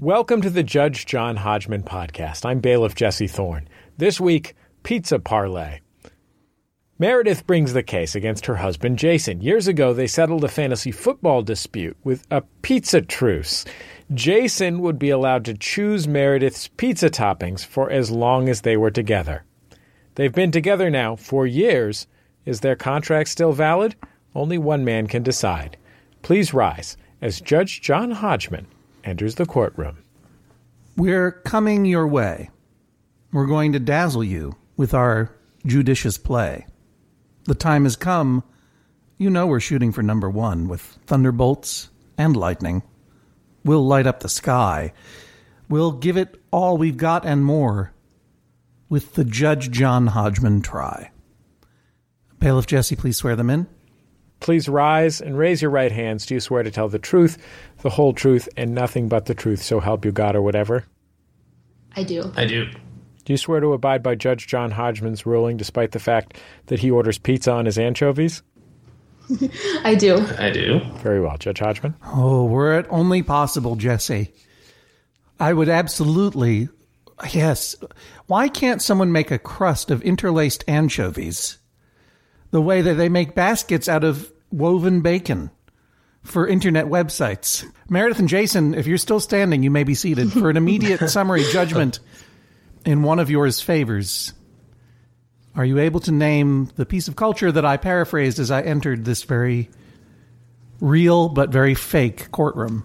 Welcome to the Judge John Hodgman podcast. I'm bailiff Jesse Thorne. This week, pizza parlay. Meredith brings the case against her husband, Jason. Years ago, they settled a fantasy football dispute with a pizza truce. Jason would be allowed to choose Meredith's pizza toppings for as long as they were together. They've been together now for years. Is their contract still valid? Only one man can decide. Please rise as Judge John Hodgman enters the courtroom. We're coming your way. We're going to dazzle you with our judicious play. The time has come. You know we're shooting for number one with thunderbolts and lightning. We'll light up the sky. We'll give it all we've got and more with the Judge John Hodgman try. Bailiff Jesse, please swear them in. Please rise and raise your right hands. Do you swear to tell the truth, the whole truth, and nothing but the truth, so help you God or whatever? I do. I do. Do you swear to abide by Judge John Hodgman's ruling despite the fact that he orders pizza on his anchovies? I do. I do. Very well, Judge Hodgman. Oh, were it only possible, Jesse. I would absolutely, yes. Why can't someone make a crust of interlaced anchovies the way that they make baskets out of woven bacon for internet websites? Meredith and Jason, if you're still standing, you may be seated for an immediate summary judgment in one of yours favors. Are you able to name the piece of culture that I paraphrased as I entered this very real but very fake courtroom?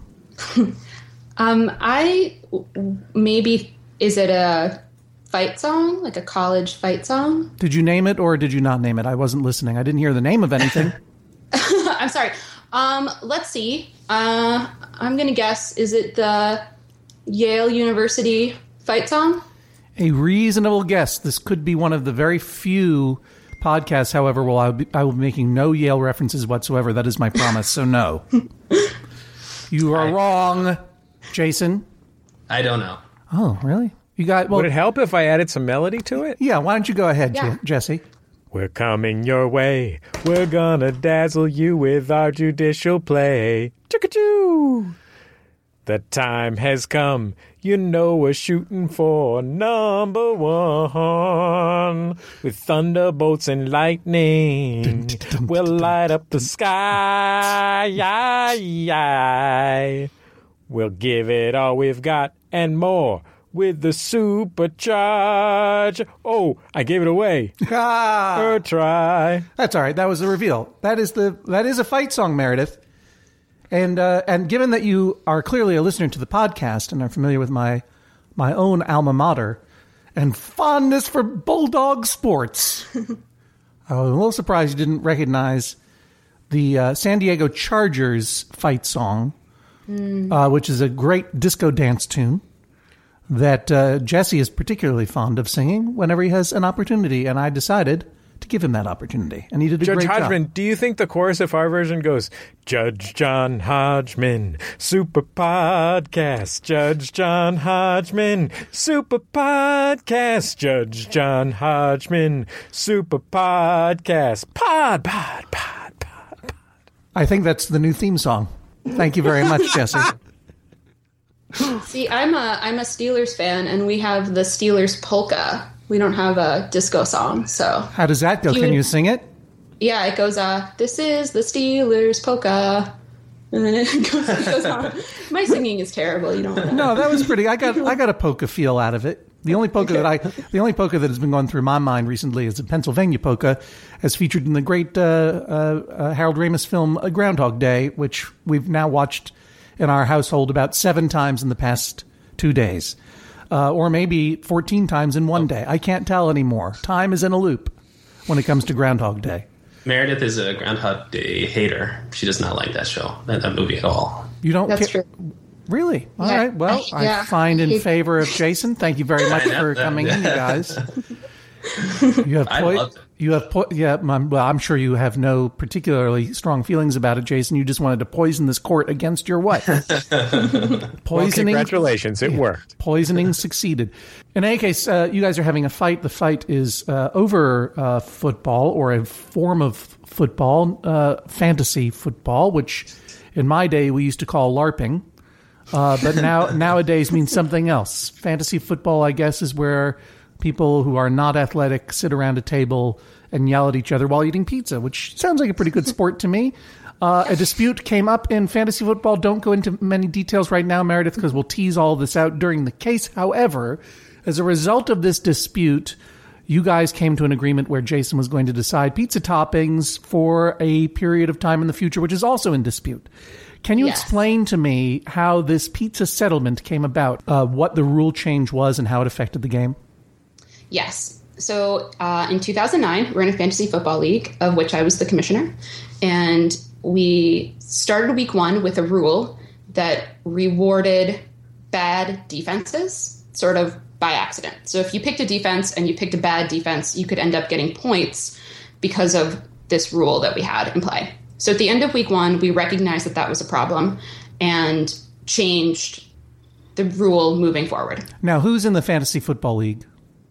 Is it a fight song, like a college fight song? Did you name it or did you not name it? I wasn't listening. I didn't hear the name of anything. I'm sorry. Let's see. I'm going to guess, is it the Yale University fight song? A reasonable guess. This could be one of the very few podcasts, however, I will be making no Yale references whatsoever. That is my promise, so no. You are wrong, Jason. I don't know. Oh, really? You got? Well, would it help if I added some melody to it? Yeah, why don't you go ahead, Yeah. Jesse? We're coming your way. We're gonna dazzle you with our judicial play. Choo-ka-choo! The time has come. You know we're shooting for number one. With thunderbolts and lightning, we'll light up the sky. We'll give it all we've got and more with the supercharge. Oh, I gave it away. Or try. That's all right. That was the reveal. That is a fight song, Meredith. And given that you are clearly a listener to the podcast and are familiar with my own alma mater and fondness for Bulldog sports, I was a little surprised you didn't recognize the San Diego Chargers fight song, which is a great disco dance tune that Jesse is particularly fond of singing whenever he has an opportunity. And I decided to give him that opportunity. And he did a great job. Judge Hodgman, do you think the chorus of our version goes, Judge John Hodgman, super podcast, Judge John Hodgman, super podcast, Judge John Hodgman, super podcast, pod. I think that's the new theme song. Thank you very much, Jesse. See, I'm a Steelers fan, and we have the Steelers polka. We don't have a disco song, so. How does that go? Can you sing it? Yeah, it goes, this is the Steelers polka. And then it goes on. My singing is terrible. You don't know. No, that was pretty. I got a polka feel out of it. The only polka that has been going through my mind recently is the Pennsylvania polka, as featured in the great Harold Ramis film Groundhog Day, which we've now watched in our household about 7 times in the past 2 days. Or maybe 14 times in one day. I can't tell anymore. Time is in a loop when it comes to Groundhog Day. Meredith is a Groundhog Day hater. She does not like that show, that movie at all. You don't? That's true. Really? All right. Well, I find in favor of Jason. Thank you very much for coming in, you guys. I loved it. I'm sure you have no particularly strong feelings about it, Jason. You just wanted to poison this court against your wife. Poisoning. Well, congratulations, it worked. Poisoning succeeded. In any case, you guys are having a fight. The fight is over football, or a form of football, fantasy football, which in my day we used to call LARPing. But nowadays means something else. Fantasy football, I guess, is where people who are not athletic sit around a table and yell at each other while eating pizza, which sounds like a pretty good sport to me. A dispute came up in fantasy football. Don't go into many details right now, Meredith, because we'll tease all this out during the case. However, as a result of this dispute, you guys came to an agreement where Jason was going to decide pizza toppings for a period of time in the future, which is also in dispute. Can you explain to me how this pizza settlement came about, what the rule change was and how it affected the game? Yes. So in 2009, we're in a fantasy football league, of which I was the commissioner. And we started week 1 with a rule that rewarded bad defenses, sort of by accident. So if you picked a defense and you picked a bad defense, you could end up getting points because of this rule that we had in play. So at the end of week 1, we recognized that that was a problem and changed the rule moving forward. Now, who's in the fantasy football league?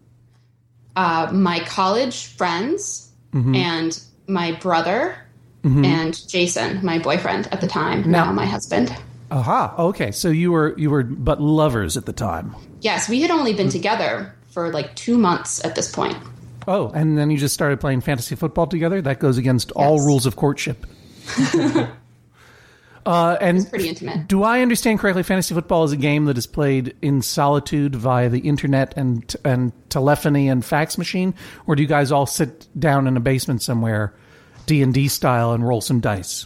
My college friends and my brother and Jason, my boyfriend at the time, now my husband. Aha. Okay. So you were but lovers at the time. Yes, we had only been together for like 2 months at this point. Oh, and then you just started playing fantasy football together? That goes against all rules of courtship. And it's pretty intimate. Do I understand correctly, fantasy football is a game that is played in solitude via the internet and telephony and fax machine? Or do you guys all sit down in a basement somewhere, D&D style, and roll some dice?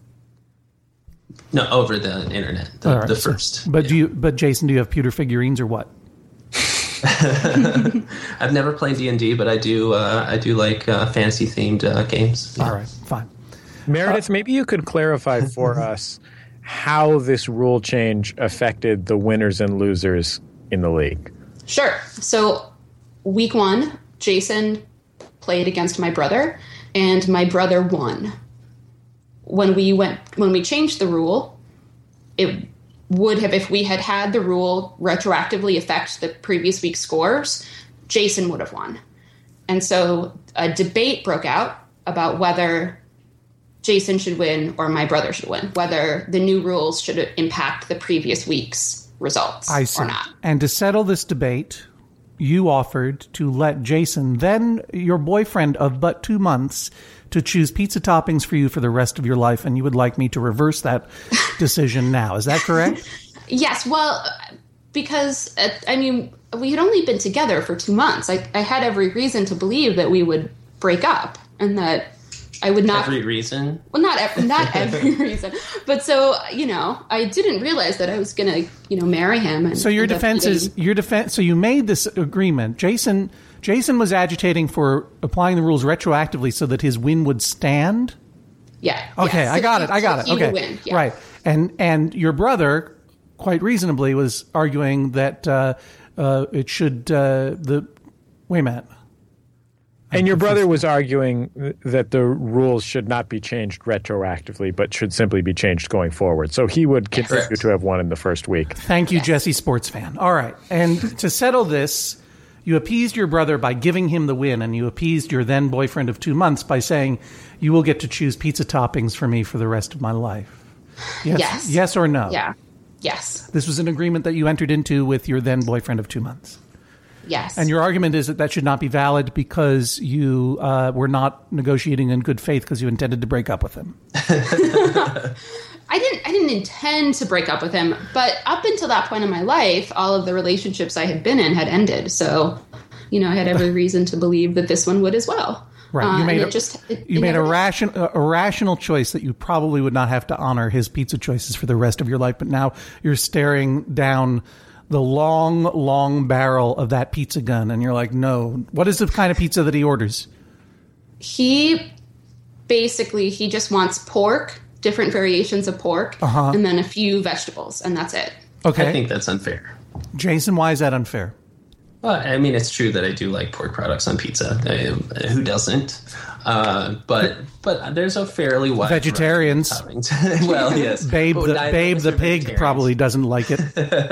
No, over the internet, the first. But But Jason, do you have pewter figurines or what? I've never played D&D, but I do like fantasy themed games. Yeah. All right, fine. Meredith, maybe you could clarify for us how this rule change affected the winners and losers in the league. Sure. So week 1, Jason played against my brother, and my brother won. When we changed the rule, it would have, if we had the rule retroactively affect the previous week's scores, Jason would have won. And so a debate broke out about whether Jason should win or my brother should win, whether the new rules should impact the previous week's results or not. And to settle this debate, you offered to let Jason, then your boyfriend of but 2 months, to choose pizza toppings for you for the rest of your life, and you would like me to reverse that decision now. Is that correct? Yes. Well, because, we had only been together for 2 months. I had every reason to believe that we would break up and that I would not... Every reason? Well, not every reason. But so, I didn't realize that I was going to, marry him. And so your defense is... So you made this agreement. Jason was agitating for applying the rules retroactively so that his win would stand? Yeah. Okay, yeah. I got it. He Okay. would win. Yeah. Right. And your brother, quite reasonably, was arguing that it should... Wait a minute. And your brother was arguing that the rules should not be changed retroactively, but should simply be changed going forward. So he would continue to have won in the first week. Thank you, Jesse, sports fan. All right. And to settle this, you appeased your brother by giving him the win, and you appeased your then boyfriend of 2 months by saying, you will get to choose pizza toppings for me for the rest of my life. Yes. Yes or no? Yeah. Yes. This was an agreement that you entered into with your then boyfriend of 2 months. Yes. And your argument is that should not be valid because you were not negotiating in good faith because you intended to break up with him. I didn't intend to break up with him, but up until that point in my life, all of the relationships I had been in had ended. So, I had every reason to believe that this one would as well. Right. You made a rational choice that you probably would not have to honor his pizza choices for the rest of your life. But now you're staring down the long, long barrel of that pizza gun, and you're like, no. What is the kind of pizza that he orders? He just wants pork, different variations of pork, and then a few vegetables, and that's it. Okay. I think that's unfair. Jason, why is that unfair? Well, it's true that I do like pork products on pizza. Who doesn't? But there's a fairly wide vegetarians. Well, yes. Babe the pig probably doesn't like it.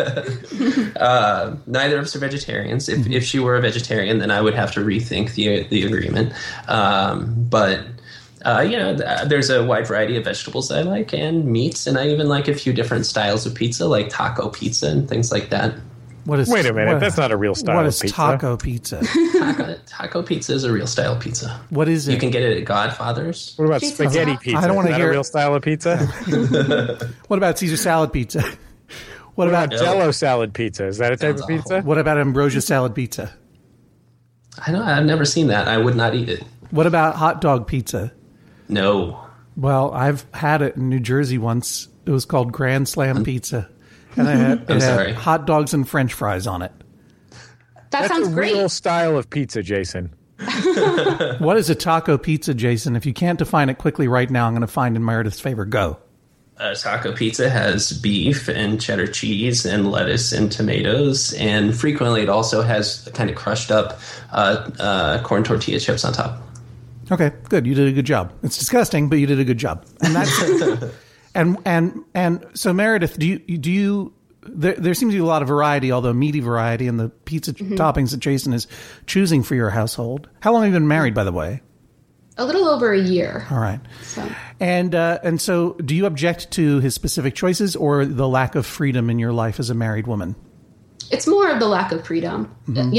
Neither of us are vegetarians. If she were a vegetarian, then I would have to rethink the agreement. But There's a wide variety of vegetables I like and meats, and I even like a few different styles of pizza, like taco pizza and things like that. Wait a minute, that's not a real style What of is pizza. taco pizza? Taco pizza is a real style pizza. What is it? You can get it at Godfather's. What about Pizza spaghetti Hut. pizza? I don't wanna Is that hear- a real style of pizza? What about Caesar salad pizza? What about Jello salad pizza? Is that a type of pizza? what about ambrosia salad pizza? I've never seen that. I would not eat it. What about hot dog pizza? No. Well, I've had it in New Jersey once. It was called Grand Slam Pizza, and it had sorry. hot dogs and French fries on it. That That's sounds a great. real style of pizza, Jason. What is a taco pizza, Jason? If you can't define it quickly right now, I'm going to find in Meredith's favor. Go. Taco pizza has beef and cheddar cheese and lettuce and tomatoes, and frequently it also has kind of crushed up corn tortilla chips on top. Okay, good. You did a good job. It's disgusting, but you did a good job. And that's and so Meredith, do you there seems to be a lot of variety, although meaty variety, in the pizza toppings that Jason is choosing for your household. How long have you been married, by the way? A little over a year. All right. So. And so do you object to his specific choices or the lack of freedom in your life as a married woman? It's more of the lack of freedom.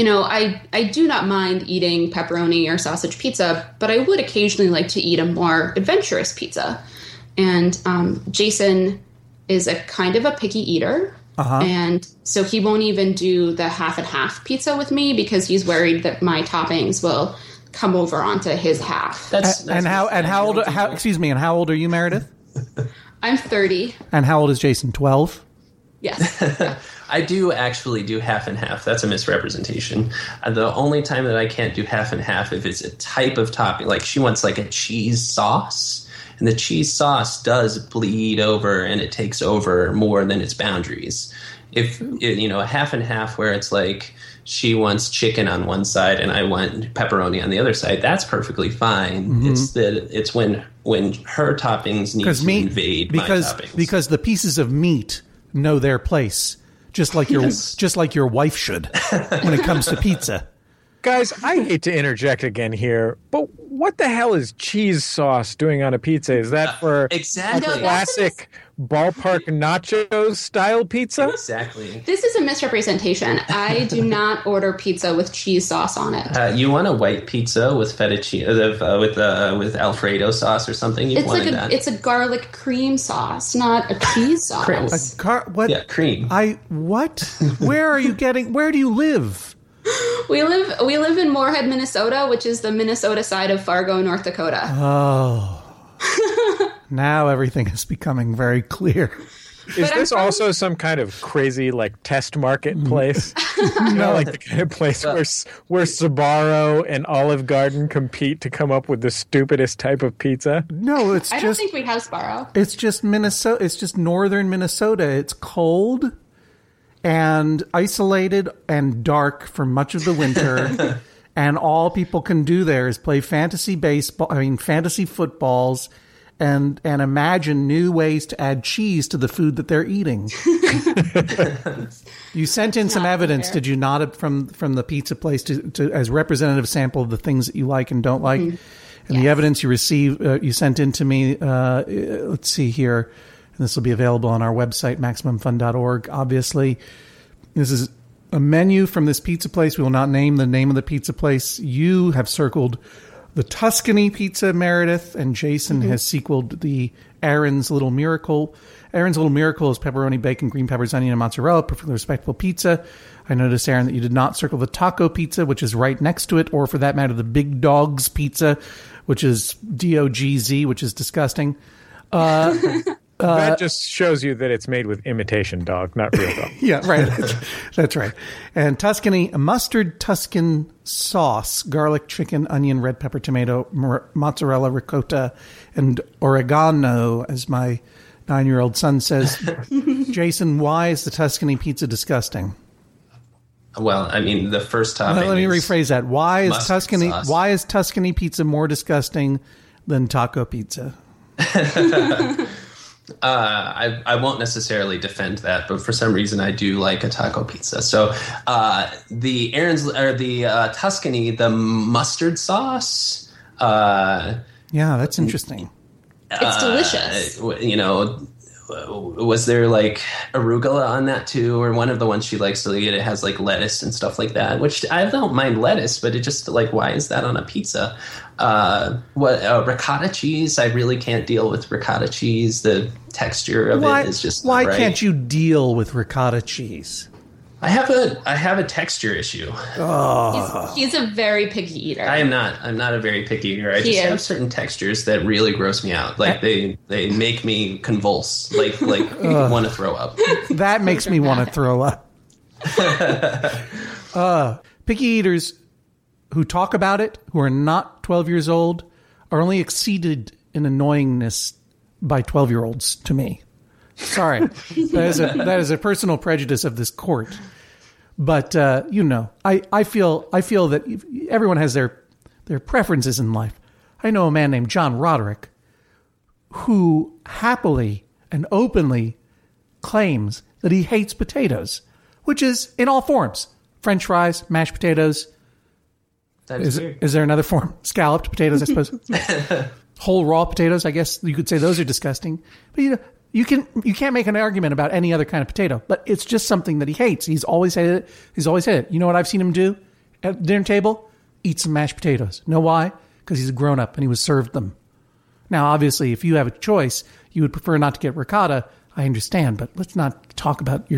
I do not mind eating pepperoni or sausage pizza, but I would occasionally like to eat a more adventurous pizza. And Jason is a kind of a picky eater. And so he won't even do the half and half pizza with me because he's worried that my toppings will come over onto his half. How old are you, Meredith? I'm 30. And how old is Jason? 12? Yes. I do actually do half and half. That's a misrepresentation. The only time that I can't do half and half if it's a type of topping, like she wants like a cheese sauce, and the cheese sauce does bleed over and it takes over more than its boundaries. If a half and half where it's like she wants chicken on one side and I want pepperoni on the other side, that's perfectly fine. Mm-hmm. It's when her toppings need to invade my toppings. Because the pieces of meat know their place, just like your wife should when it comes to pizza. Guys, I hate to interject again here, but what the hell is cheese sauce doing on a pizza? Is that for exactly a classic ballpark nachos style pizza? Exactly. This is a misrepresentation. I do not order pizza with cheese sauce on it. You want a white pizza with feta cheese, with Alfredo sauce or something? It's a garlic cream sauce, not a cheese sauce. What? Yeah, cream. What? Where do you live? We live in Moorhead, Minnesota, which is the Minnesota side of Fargo, North Dakota. Oh. Now everything is becoming very clear. Is this also some kind of crazy test market place? Like the kind of place where Sbarro and Olive Garden compete to come up with the stupidest type of pizza? No, I don't think we have Sbarro. It's just Minnesota. It's just northern Minnesota. It's cold and isolated and dark for much of the winter. And all people can do there is play fantasy footballs and imagine new ways to add cheese to the food that they're eating. You sent in some evidence, did you not, from the pizza place to as representative sample of the things that you like and don't like? Mm-hmm. And yes. The evidence you received, you sent in to me, let's see here, and this will be available on our website, MaximumFun.org, obviously. This is a menu from this pizza place. We will not name the name of the pizza place. You have circled the Tuscany pizza, Meredith, and Jason has sequeled the Aaron's Little Miracle. Aaron's Little Miracle is pepperoni, bacon, green peppers, onion, and mozzarella, perfectly respectable pizza. I noticed, Aaron, that you did not circle the taco pizza, which is right next to it, or for that matter, the Big Dog's pizza, which is DOGZ, which is disgusting. That just shows you that it's made with imitation dog, not real dog. Yeah, right. That's right. And Tuscany, mustard Tuscan sauce, garlic, chicken, onion, red pepper, tomato, mozzarella, ricotta, and oregano, as my 9-year-old son says. Jason, why is the Tuscany pizza disgusting? Well, I mean, the first topping. Let me rephrase that. Why is Tuscany pizza more disgusting than taco pizza? I won't necessarily defend that, but for some reason I do like a taco pizza. So the Tuscany, the mustard sauce Yeah, that's interesting. It's delicious. Was there like arugula on that too, or one of the ones she likes to eat? It has like lettuce and stuff like that, which I don't mind lettuce, but it just like, why is that on a pizza? Ricotta cheese? I really can't deal with ricotta cheese. The texture of it is just why not right. Can't you deal with ricotta cheese? I have a texture issue. He's a very picky eater. I'm not a very picky eater. I just have certain textures that really gross me out. Like they make me convulse. Like want to throw up. That makes me want to throw up. Picky eaters who talk about it, who are not 12 years old, are only exceeded in annoyingness by 12-year-olds to me. Sorry, that is a personal prejudice of this court, but I feel that everyone has their preferences in life. I know a man named John Roderick who happily and openly claims that he hates potatoes, which is in all forms: French fries, mashed potatoes. That is weird. Is there another form? Scalloped potatoes, I suppose. Whole raw potatoes, I guess you could say those are disgusting, but you can't make an argument about any other kind of potato, but it's just something that he hates. He's always hated it. You know what I've seen him do at the dinner table? Eat some mashed potatoes. Know why? Because he's a grown-up and he was served them. Now, obviously, if you have a choice, you would prefer not to get ricotta. I understand, but let's not talk about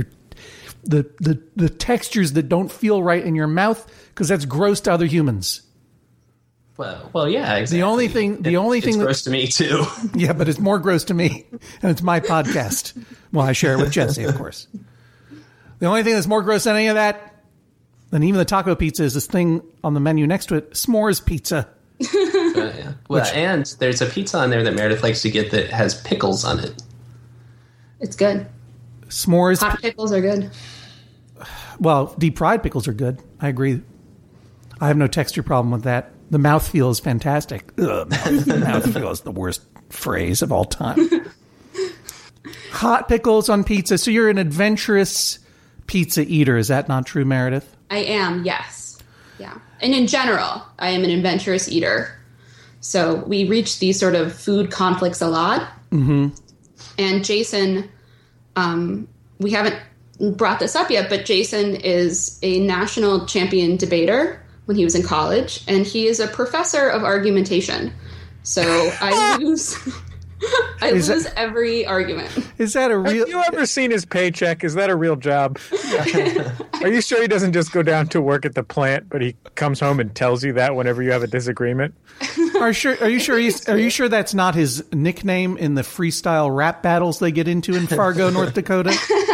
the textures that don't feel right in your mouth, because that's gross to other humans. Well, yeah, exactly. The only thing it's gross to me too. Yeah, but it's more gross to me, and it's my podcast. Well, I share it with Jesse, of course. The only thing that's more gross than any of that, than even the taco pizza, is this thing on the menu next to it: s'mores pizza. Yeah. Well, and there's a pizza on there that Meredith likes to get that has pickles on it. It's good. S'mores. Hot pickles are good. Well, deep fried pickles are good. I agree. I have no texture problem with that. The mouthfeel is fantastic. Mouthfeel is the worst phrase of all time. Hot pickles on pizza. So you're an adventurous pizza eater. Is that not true, Meredith? I am, yes. Yeah. And in general, I am an adventurous eater. So we reach these sort of food conflicts a lot. Mm-hmm. And Jason, we haven't brought this up yet, but Jason is a national champion debater when he was in college, and he is a professor of argumentation. So I lose every argument. Is that a real... Have you ever seen his paycheck? Is that a real job? Are you sure he doesn't just go down to work at the plant, but he comes home and tells you that whenever you have a disagreement? Are you sure that's not his nickname in the freestyle rap battles they get into in Fargo, North Dakota?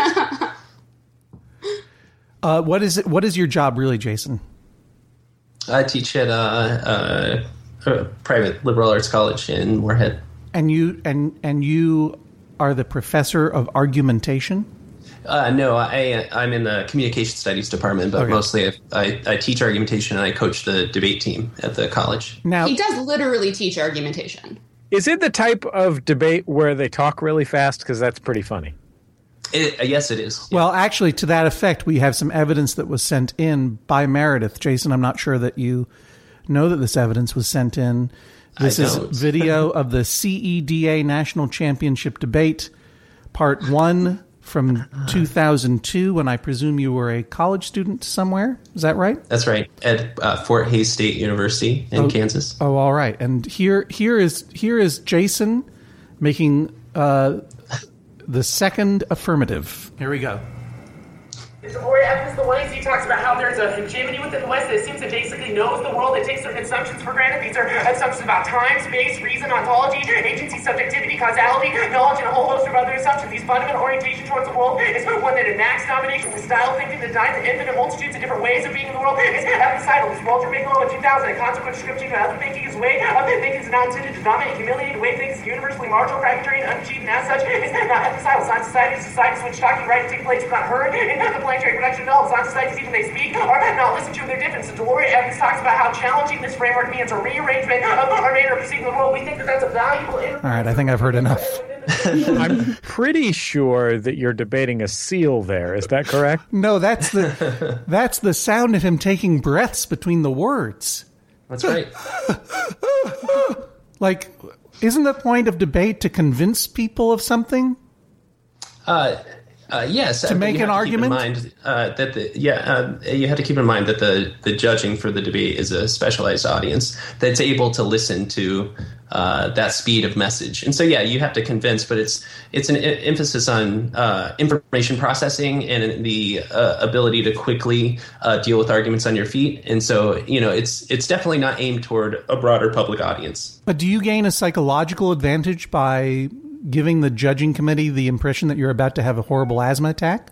What is your job really, Jason? I teach at a private liberal arts college in Moorhead. And you are the professor of argumentation? No, I'm in the communication studies department, but mostly I teach argumentation and I coach the debate team at the college. Now, he does literally teach argumentation. Is it the type of debate where they talk really fast? Because that's pretty funny. Yes, it is. Yeah. Well, actually, to that effect, we have some evidence that was sent in by Meredith. Jason, I'm not sure that you know that this evidence was sent in. This is video of the CEDA National Championship Debate, Part 1 from 2002, when I presume you were a college student somewhere. Is that right? That's right, at Fort Hays State University in Kansas. Oh, all right. And here is Jason making... the second affirmative. Here we go. Gloria Evans, the one he talks about how there's a hegemony within the West that assumes it basically knows the world. It takes certain assumptions for granted. These are assumptions about time, space, reason, ontology, agency, subjectivity, causality, knowledge, and a whole host of other assumptions. These fundamental orientation towards the world is one that enacts domination with style thinking that denies the infinite multitudes of different ways of being in the world. It's epicidal. This Walter Bigelow in 2000, a consequent description of other thinking is way of thinking is not intended to dominate and humiliate. The way thinking is universally marginal, fragmentary, and unachieved, and as such, it's not epicidal. Science society is societies which talking right to take place is not heard, and the planetary production of science societies, even they speak, are not listened to. They're different. So Gloria Evans talks about how challenging this framework means a rearrangement of our manner of perceiving the world. We think that that's a valuable... All right, I think I've heard enough. I'm pretty sure that you're debating a seal there. Is that correct? No, that's the sound of him taking breaths between the words. That's right. Like, isn't the point of debate to convince people of something? Yes, to make an argument. You have to keep in mind that the judging for the debate is a specialized audience that's able to listen to that speed of message, and so you have to convince. But it's an emphasis on information processing and the ability to quickly deal with arguments on your feet, and so it's definitely not aimed toward a broader public audience. But do you gain a psychological advantage by giving the judging committee the impression that you're about to have a horrible asthma attack?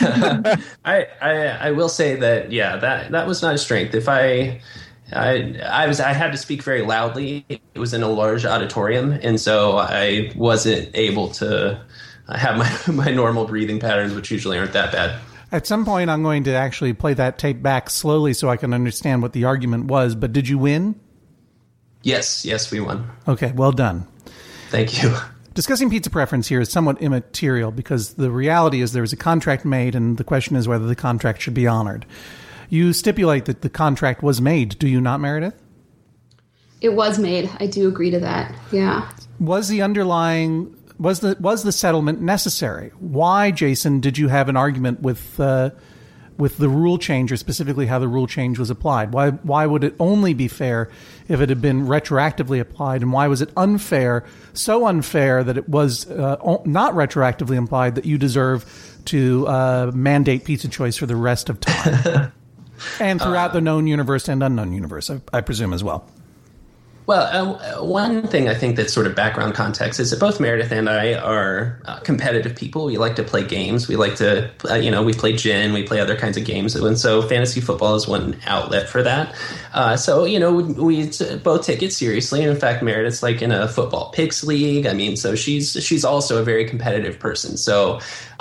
I will say that that was not a strength. If I had to speak very loudly. It was in a large auditorium, and so I wasn't able to have my normal breathing patterns, which usually aren't that bad. At some point, I'm going to actually play that tape back slowly so I can understand what the argument was. But did you win? Yes, we won. Okay, well done. Thank you. Discussing pizza preference here is somewhat immaterial because the reality is there was a contract made, and the question is whether the contract should be honored. You stipulate that the contract was made, do you not, Meredith? It was made. I do agree to that. Yeah. Was the settlement necessary? Why, Jason, did you have an argument with the rule change, or specifically how the rule change was applied? Why would it only be fair if it had been retroactively applied, and why was it unfair, so unfair that it was not retroactively applied that you deserve to mandate pizza choice for the rest of time? And throughout the known universe and unknown universe, I presume as well. Well, one thing I think that's sort of background context is that both Meredith and I are competitive people. We like to play games. We like to, we play gin, we play other kinds of games. And so fantasy football is one outlet for that. So we both take it seriously. And in fact, Meredith's like in a football picks league. I mean, so she's also a very competitive person. So,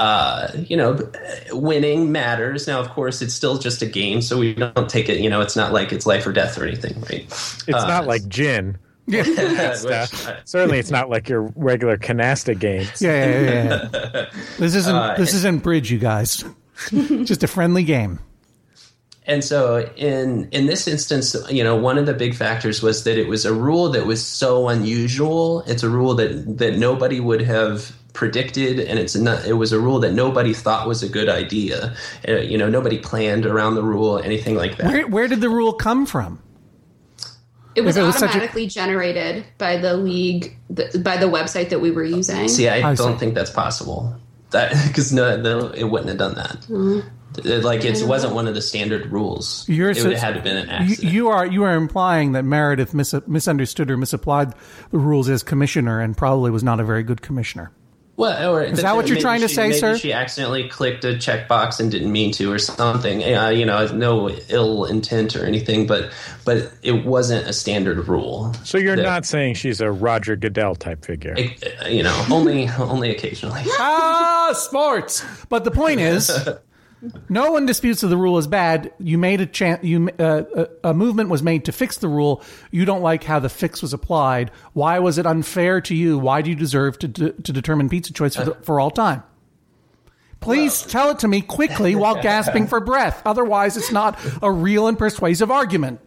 winning matters. Now, of course, it's still just a game. So we don't take it, it's not like it's life or death or anything, right? It's not like gin. Yeah, certainly it's not like your regular canasta games. Yeah. This isn't bridge, you guys. Just a friendly game. And so in this instance, one of the big factors was that it was a rule that was so unusual. It's a rule that nobody would have predicted, and it was a rule that nobody thought was a good idea. Nobody planned around the rule, anything like that. Where did the rule come from? It was automatically generated by the league, by the website that we were using. See, I don't think that's possible. Because no, it wouldn't have done that. Mm-hmm. It wasn't one of the standard rules. It would have had to have been an accident. You are implying that Meredith misunderstood or misapplied the rules as commissioner and probably was not a very good commissioner. Well, is that what you're trying to say, sir? Maybe she accidentally clicked a checkbox and didn't mean to, or something. No ill intent or anything, but it wasn't a standard rule. So you're not saying she's a Roger Goodell type figure? Only occasionally. Sports. But the point is, no one disputes that the rule is bad. You made a movement was made to fix the rule. You don't like how the fix was applied. Why was it unfair to you? Why do you deserve to determine pizza choice for all time? Please tell it to me quickly while gasping for breath. Otherwise, it's not a real and persuasive argument.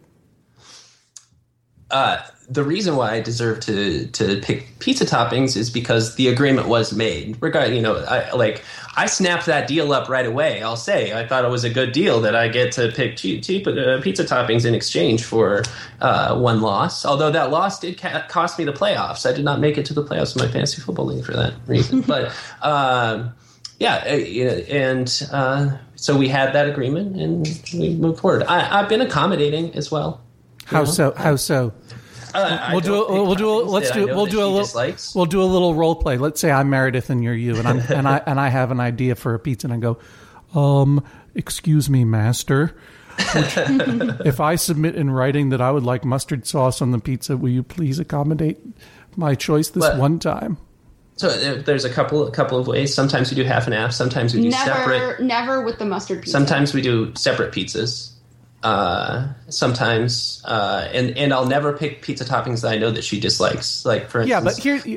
The reason why I deserve to pick pizza toppings is because the agreement was made. I snapped that deal up right away. I'll say I thought it was a good deal that I get to pick pizza toppings in exchange for one loss. Although that loss did cost me the playoffs. I did not make it to the playoffs in my fantasy football league for that reason. But so we had that agreement and we moved forward. I've been accommodating as well. How so? We'll do a little role play. Let's say I'm Meredith and you're you, and I have an idea for a pizza, and I go, excuse me, master. If I submit in writing that I would like mustard sauce on the pizza, will you please accommodate my choice this one time? So there's a couple of ways. Sometimes we do half and half. Sometimes we do separate. Never with the mustard pizza. Sometimes we do separate pizzas. Sometimes, and I'll never pick pizza toppings that I know that she dislikes. Like for instance, but here,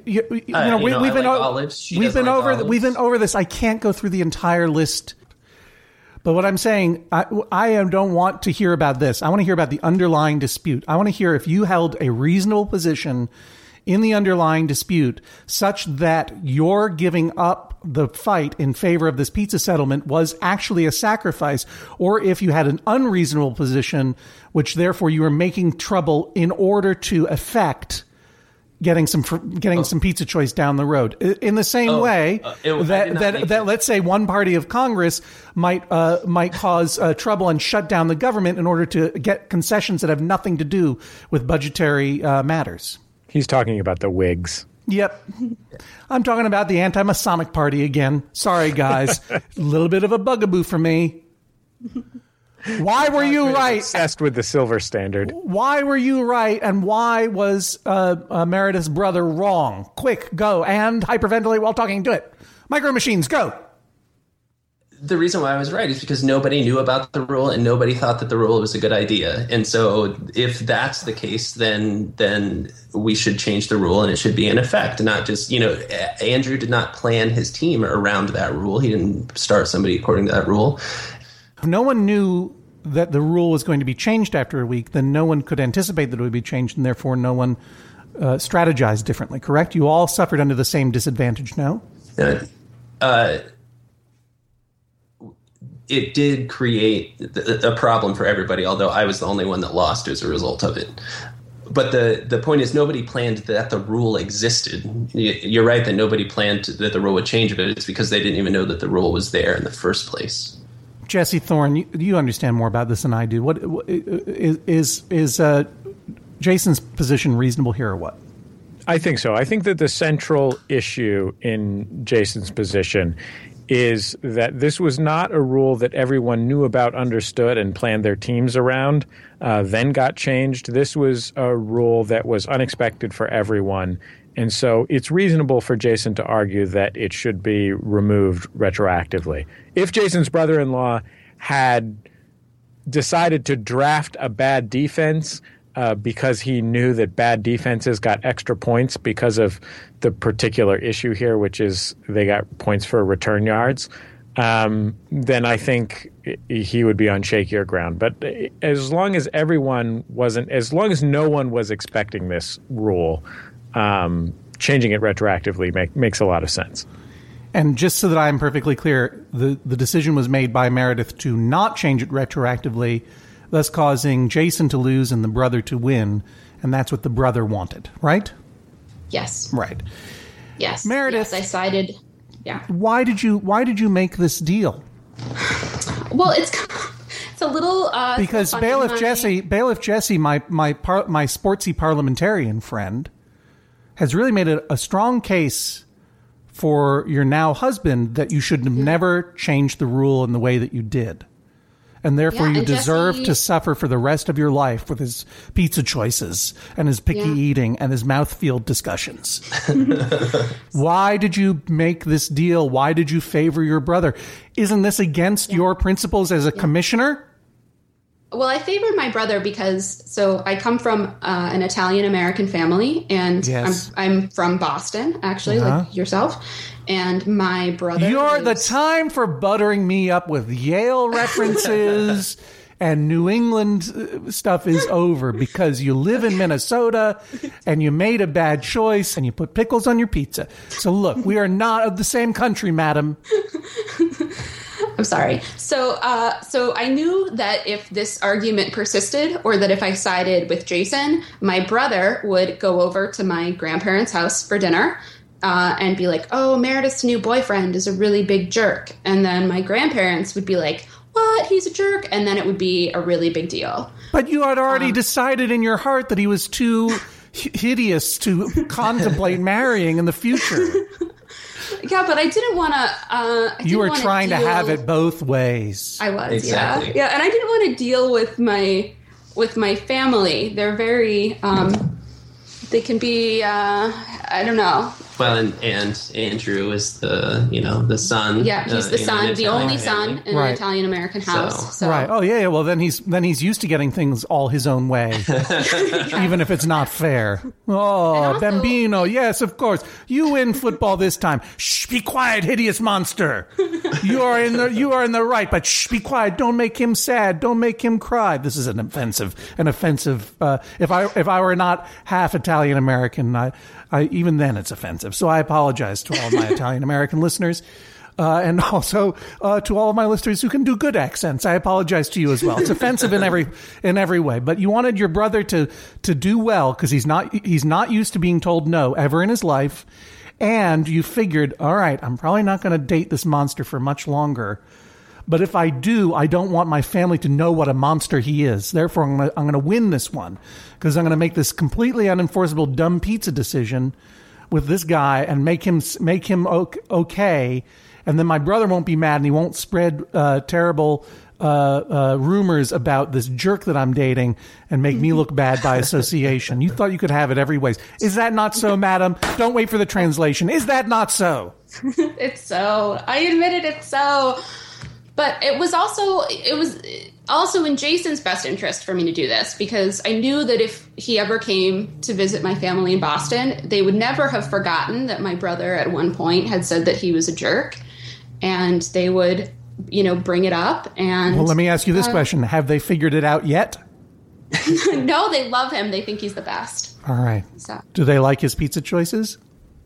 we've been over this. I can't go through the entire list. But what I'm saying, I don't want to hear about this. I want to hear about the underlying dispute. I want to hear if you held a reasonable position in the underlying dispute such that your giving up the fight in favor of this pizza settlement was actually a sacrifice, or if you had an unreasonable position, which therefore you were making trouble in order to effect getting some pizza choice down the road. In the same way that let's say one party of Congress might cause trouble and shut down the government in order to get concessions that have nothing to do with budgetary matters. He's talking about the Whigs. Yep. I'm talking about the anti-Masonic Party again. Sorry, guys. A little bit of a bugaboo for me. Why were you right? Obsessed with the silver standard. Why were you right, and why was Meredith's brother wrong? Quick, go, and hyperventilate while talking. Do it. Micro Machines, go. The reason why I was right is because nobody knew about the rule and nobody thought that the rule was a good idea. And so if that's the case, then we should change the rule and it should be in effect. Not just, Andrew did not plan his team around that rule. He didn't start somebody according to that rule. If no one knew that the rule was going to be changed after a week, then no one could anticipate that it would be changed, and therefore no one strategized differently, correct? You all suffered under the same disadvantage, no? It did create a problem for everybody, although I was the only one that lost as a result of it. But the point is, nobody planned that the rule existed. You're right that nobody planned that the rule would change, but it's because they didn't even know that the rule was there in the first place. Jesse Thorne, you understand more about this than I do. What is Jason's position reasonable here, or what? I think so. I think that the central issue in Jason's position is that this was not a rule that everyone knew about, understood, and planned their teams around, then got changed. This was a rule that was unexpected for everyone. And so it's reasonable for Jason to argue that it should be removed retroactively. If Jason's brother-in-law had decided to draft a bad defense because he knew that bad defenses got extra points because of the particular issue here, which is they got points for return yards, then I think he would be on shakier ground. But as long as no one was expecting this rule, changing it retroactively makes a lot of sense. And just so that I'm perfectly clear, the decision was made by Meredith to not change it retroactively, thus causing Jason to lose and the brother to win, and that's what the brother wanted, right? Yes. Right. Yes. Meredith, yes, I sided. Yeah. Why did you make this deal? Well, it's a little because Bailiff Jesse, my sportsy parliamentarian friend, has really made a strong case for your now husband that you should have never changed the rule in the way that you did. And therefore you deserve to suffer for the rest of your life with his pizza choices and his picky eating and his mouthfeel discussions. Why did you make this deal? Why did you favor your brother? Isn't this against your principles as a commissioner? Well, I favored my brother because I come from an Italian-American family, and I'm from Boston, actually, like yourself. And my brother the time for buttering me up with Yale references and New England stuff is over because you live in Minnesota and you made a bad choice and you put pickles on your pizza. So look, we are not of the same country, madam. I'm sorry. So I knew that if this argument persisted, or that if I sided with Jason, my brother would go over to my grandparents' house for dinner and be like, "Oh, Meredith's new boyfriend is a really big jerk." And then my grandparents would be like, "What? He's a jerk?" And then it would be a really big deal. But you had already decided in your heart that he was too hideous to contemplate marrying in the future. Yeah, but I didn't want to. You were trying to have it both ways. I was, exactly. yeah, and I didn't want to deal with my family. They're very. They can be I don't know. Well, and Andrew is the son. Yeah, he's the son, the only son in Right. an Italian American house. So. Right. Oh, yeah. Well, then he's used to getting things all his own way, even if it's not fair. Oh, also- Bambino. Yes, of course. You win football this time. Shh, be quiet, hideous monster. You are in the right, but shh, be quiet. Don't make him sad. Don't make him cry. This is an offensive. If I were not half Italian American, I even then it's offensive. So I apologize to all of my Italian American listeners. And also to all of my listeners who can do good accents, I apologize to you as well. It's offensive in every way. But you wanted your brother to do well because he's not used to being told no ever in his life, and you figured, all right, I'm probably not going to date this monster for much longer. But if I do, I don't want my family to know what a monster he is. Therefore, I'm going to win this one because I'm going to make this completely unenforceable dumb pizza decision with this guy and make him okay. And then my brother won't be mad and he won't spread terrible rumors about this jerk that I'm dating and make me look bad by association. You thought you could have it every ways. Is that not so, madam? Don't wait for the translation. Is that not so? It's so. I admitted it's so. But it was also in Jason's best interest for me to do this because I knew that if he ever came to visit my family in Boston, they would never have forgotten that my brother at one point had said that he was a jerk, and they would, bring it up. And well, let me ask you this question: have they figured it out yet? No, they love him. They think he's the best. All right. So. Do they like his pizza choices?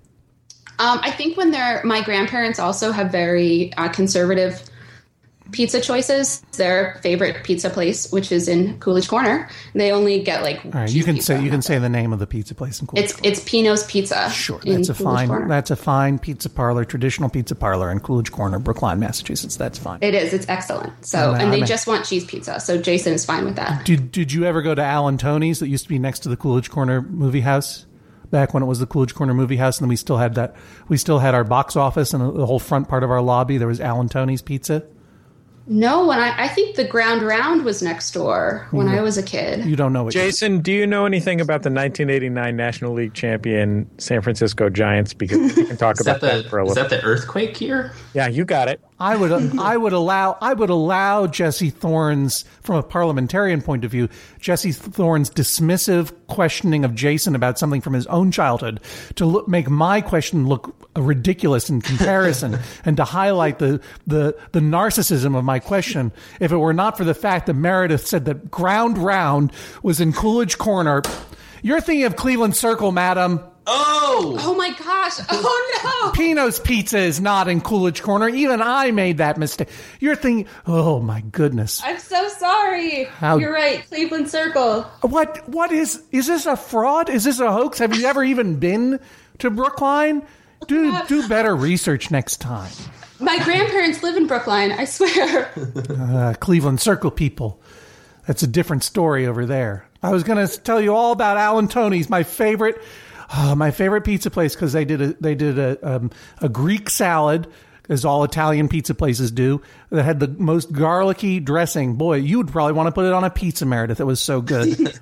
I think my grandparents also have very conservative pizza choices. Their favorite pizza place, which is in Coolidge Corner, they only get like. All right, you can say the name of the pizza place in Coolidge. It's Pino's Pizza. Sure, that's a fine pizza parlor, traditional pizza parlor in Coolidge Corner, Brookline, Massachusetts. That's fine. It is. It's excellent. So, they just want cheese pizza. So Jason is fine with that. Did you ever go to Alan Tony's that used to be next to the Coolidge Corner movie house? Back when it was the Coolidge Corner movie house, and then we still had our box office and the whole front part of our lobby. There was Alan Tony's Pizza. No, I think the Ground Round was next door when I was a kid. You don't know what Jason, do you know anything about the 1989 National League champion San Francisco Giants? Because we can talk about that for a little. Is that the earthquake year? Yeah, you got it. I would allow Jesse Thorne's, from a parliamentarian point of view, Jesse Thorne's dismissive questioning of Jason about something from his own childhood to make my question look ridiculous in comparison and to highlight the narcissism of my question. If it were not for the fact that Meredith said that Ground Round was in Coolidge Corner, you're thinking of Cleveland Circle, madam. Oh my gosh. Oh no. Pino's Pizza is not in Coolidge Corner. Even I made that mistake. You're thinking, oh my goodness. I'm so sorry. You're right. Cleveland Circle. What is this a fraud? Is this a hoax? Have you ever even been to Brookline? Do better research next time. My grandparents live in Brookline, I swear. Cleveland Circle people. That's a different story over there. I was going to tell you all about Alan Tony's, my favorite pizza place, because they did a Greek salad, as all Italian pizza places do, that had the most garlicky dressing. Boy, you would probably want to put it on a pizza, Meredith. It was so good.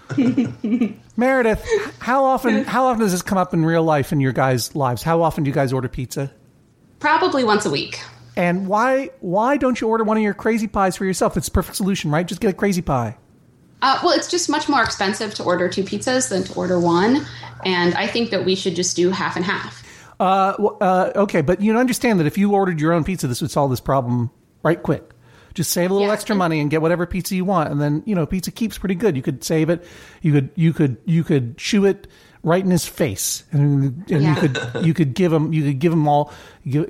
Meredith, how often does this come up in real life in your guys' lives? How often do you guys order pizza? Probably once a week. And why don't you order one of your crazy pies for yourself? It's the perfect solution, right? Just get a crazy pie. Well, it's just much more expensive to order 2 pizzas than to order 1. And I think that we should just do half and half. Okay, but you understand that if you ordered your own pizza, this would solve this problem right quick. Just save a little extra money and get whatever pizza you want, and then pizza keeps pretty good. You could save it. You could chew it right in his face, and you could give him all the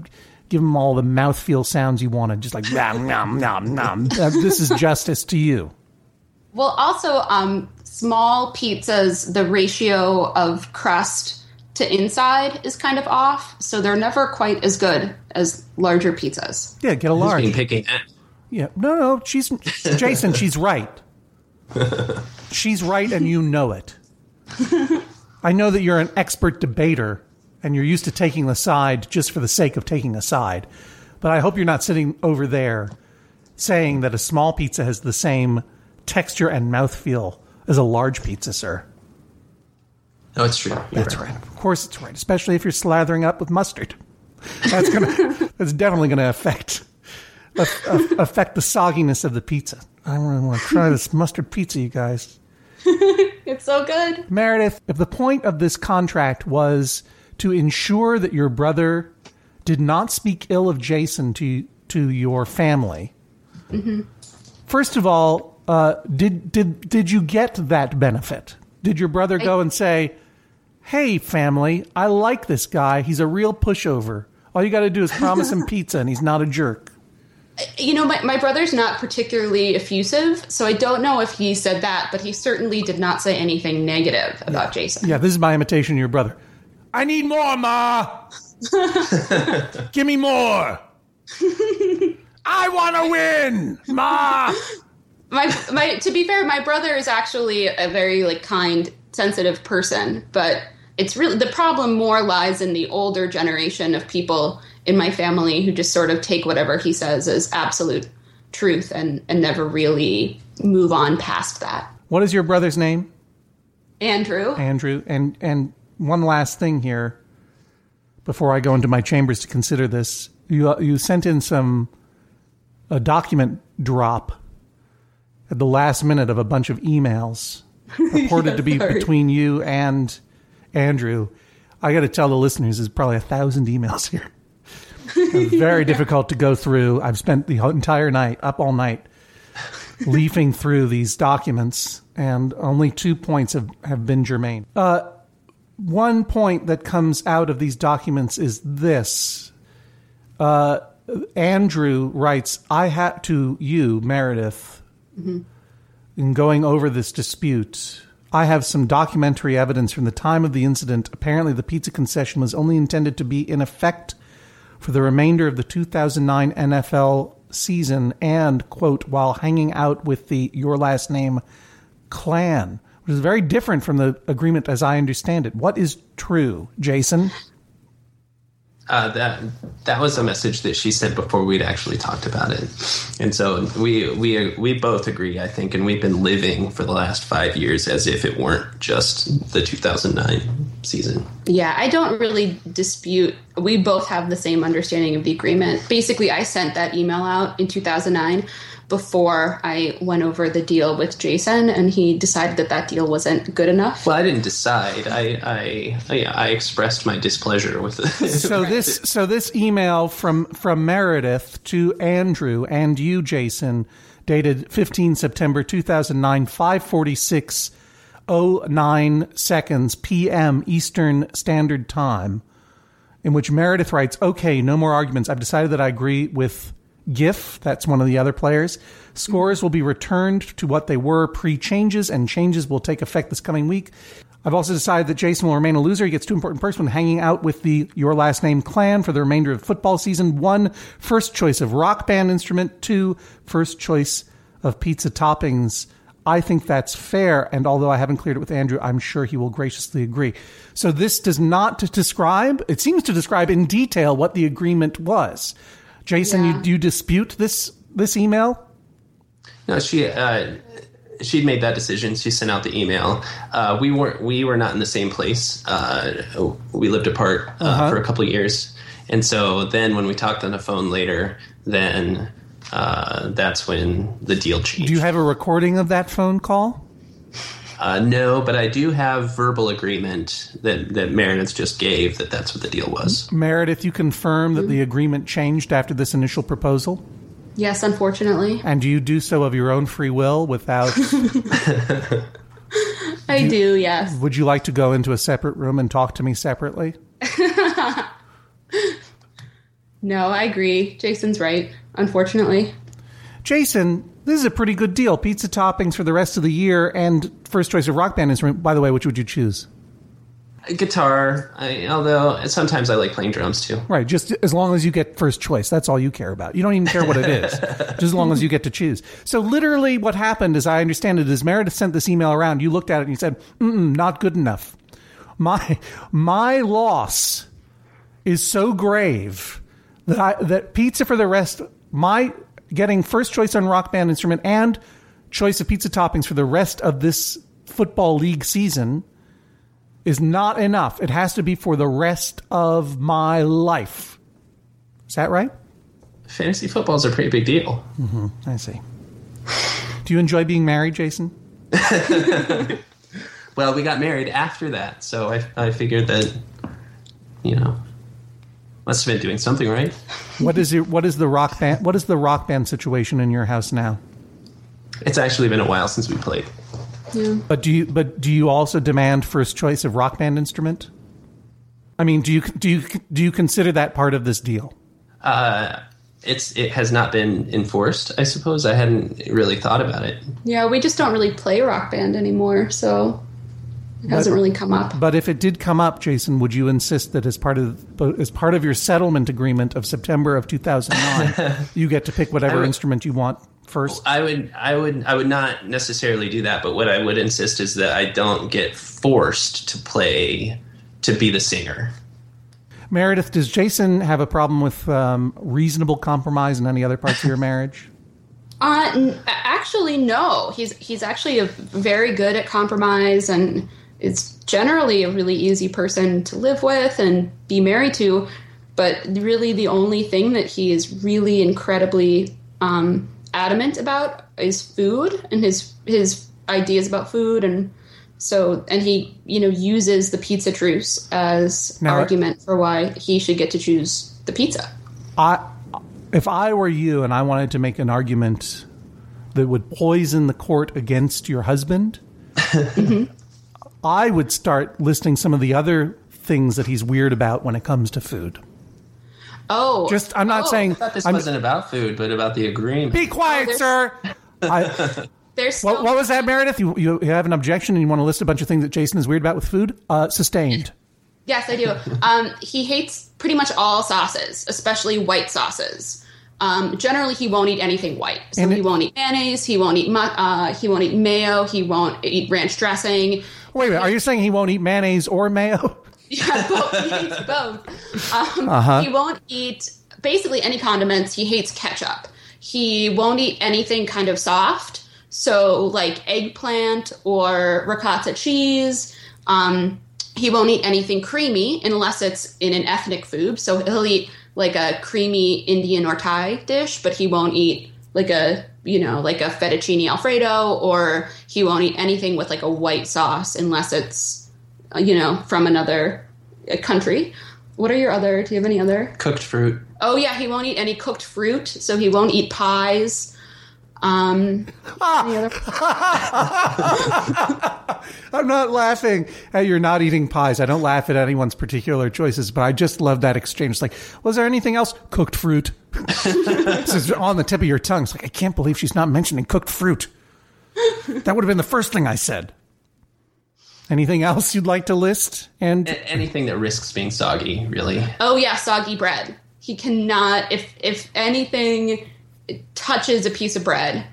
mouthfeel sounds you wanted, just like nom nom nom nom. This is justice to you. Well, also, small pizzas, the ratio of crust to inside is kind of off, so they're never quite as good as larger pizzas. Yeah, get a large. Who's been picking that? Yeah, no, Jason, she's right. She's right, and you know it. I know that you're an expert debater, and you're used to taking the side just for the sake of taking a side. But I hope you're not sitting over there saying that a small pizza has the same texture and mouthfeel as a large pizza, sir. No, it's true. That's right. Of course it's right, especially if you're slathering up with mustard. That's definitely going to affect the sogginess of the pizza. I really want to try this mustard pizza, you guys. It's so good. Meredith, if the point of this contract was to ensure that your brother did not speak ill of Jason to your family, first of all, did you get that benefit? Did your brother go and say, "Hey, family, I like this guy. He's a real pushover. All you got to do is promise him pizza, and he's not a jerk"? You know, my brother's not particularly effusive, so I don't know if he said that, but he certainly did not say anything negative about Jason. Yeah, this is my imitation of your brother. I need more, Ma. Give me more. I want to win, Ma. To be fair, my brother is actually a very kind, sensitive person, but it's really the problem more lies in the older generation of people in my family who just sort of take whatever he says as absolute truth and never really move on past that. What is your brother's name? Andrew. Andrew. And one last thing here before I go into my chambers to consider this. You sent in a document drop at the last minute of a bunch of emails purported to be between you and Andrew. I got to tell the listeners, there's probably 1,000 emails here. It's very difficult to go through. I've spent the entire night, up all night, leafing through these documents, and only 2 points have been germane. One point that comes out of these documents is this. Andrew writes, I had to you, Meredith, in going over this dispute, I have some documentary evidence from the time of the incident. Apparently, the pizza concession was only intended to be in effect for the remainder of the 2009 NFL season and, quote, while hanging out with the Your Last Name clan, which is very different from the agreement as I understand it. What is true, Jason? That was a message that she sent before we'd actually talked about it. And so we both agree, I think, and we've been living for the last 5 years as if it weren't just the 2009 season. Yeah, I don't really dispute. We both have the same understanding of the agreement. Basically, I sent that email out in 2009 before I went over the deal with Jason, and he decided that deal wasn't good enough. Well, I didn't decide. I expressed my displeasure with it. So this email from Meredith to Andrew and you, Jason, dated 15 September 2009, 5:46:09 seconds p.m. Eastern Standard Time, in which Meredith writes, "Okay, no more arguments. I've decided that I agree with GIF," that's one of the other players. "Scores will be returned to what they were pre-changes, and changes will take effect this coming week. I've also decided that Jason will remain a loser. He gets too important perks when hanging out with the Your Last Name clan for the remainder of football season. 1, first choice of rock band instrument. 2, first choice of pizza toppings. I think that's fair, and although I haven't cleared it with Andrew, I'm sure he will graciously agree." So this does not describe, it seems to describe in detail what the agreement was. Jason, do you dispute this email? No, she'd made that decision. She sent out the email. We were not in the same place. We lived apart for a couple of years, and so then when we talked on the phone later, then that's when the deal changed. Do you have a recording of that phone call? No, but I do have verbal agreement that Meredith just gave that's what the deal was. Meredith, you confirm that the agreement changed after this initial proposal? Yes, unfortunately. And do you do so of your own free will without... I do, yes. Would you like to go into a separate room and talk to me separately? No, I agree. Jason's right, unfortunately. Jason, this is a pretty good deal. Pizza toppings for the rest of the year and first choice of rock band instrument. By the way, which would you choose? Guitar, although sometimes I like playing drums too. Right, just as long as you get first choice. That's all you care about. You don't even care what it is, just as long as you get to choose. So literally what happened, as I understand it, is Meredith sent this email around. You looked at it and you said, not good enough. My loss is so grave that pizza for the rest, getting first choice on rock band instrument and choice of pizza toppings for the rest of this football league season is not enough. It has to be for the rest of my life. Is that right? Fantasy football is a pretty big deal. Mm-hmm. I see. Do you enjoy being married, Jason? Well, we got married after that, so I figured that, must have been doing something right. What is the rock band situation in your house now? It's actually been a while since we played. Yeah. But do you also demand first choice of rock band instrument? I mean, do you consider that part of this deal? It has not been enforced, I suppose. I hadn't really thought about it. Yeah, we just don't really play Rock Band anymore, so it hasn't really come up. But if it did come up, Jason, would you insist that as part of your settlement agreement of September of 2009, you get to pick whatever instrument you want first? I would not necessarily do that, but what I would insist is that I don't get forced to be the singer. Meredith, does Jason have a problem with reasonable compromise in any other parts of your marriage? Actually, no. He's actually very good at compromise, and is generally a really easy person to live with and be married to. But really, the only thing that he is really incredibly adamant about is food and his ideas about food, and he uses the pizza truce as argument for why he should get to choose the pizza. If I were you and I wanted to make an argument that would poison the court against your husband, mm-hmm. I would start listing some of the other things that he's weird about when it comes to food. Oh, I'm not saying I thought this wasn't about food, but about the agreement. Be quiet, sir. What was that, Meredith? You have an objection and you want to list a bunch of things that Jason is weird about with food? Sustained. Yes, I do. He hates pretty much all sauces, especially white sauces. Generally, he won't eat anything white. So he won't eat mayonnaise. He won't eat mayo. He won't eat ranch dressing. Wait a minute. Are you saying he won't eat mayonnaise or mayo? Yeah, he hates both. He won't eat basically any condiments. He hates ketchup. He won't eat anything kind of soft. So like eggplant or ricotta cheese. He won't eat anything creamy unless it's in an ethnic food. So he'll eat like a creamy Indian or Thai dish, but he won't eat like a fettuccine Alfredo, or he won't eat anything with like a white sauce unless it's, from another country. Do you have any other? Cooked fruit. Oh yeah, he won't eat any cooked fruit, so he won't eat pies. I'm not laughing at you're not eating pies. I don't laugh at anyone's particular choices, but I just love that exchange. It's like, was there anything else? Cooked fruit. This is on the tip of your tongue. It's like, I can't believe she's not mentioning cooked fruit. That would have been the first thing I said. Anything else you'd like to list? And anything that risks being soggy, really. Oh yeah, soggy bread. He cannot, if anything touches a piece of bread,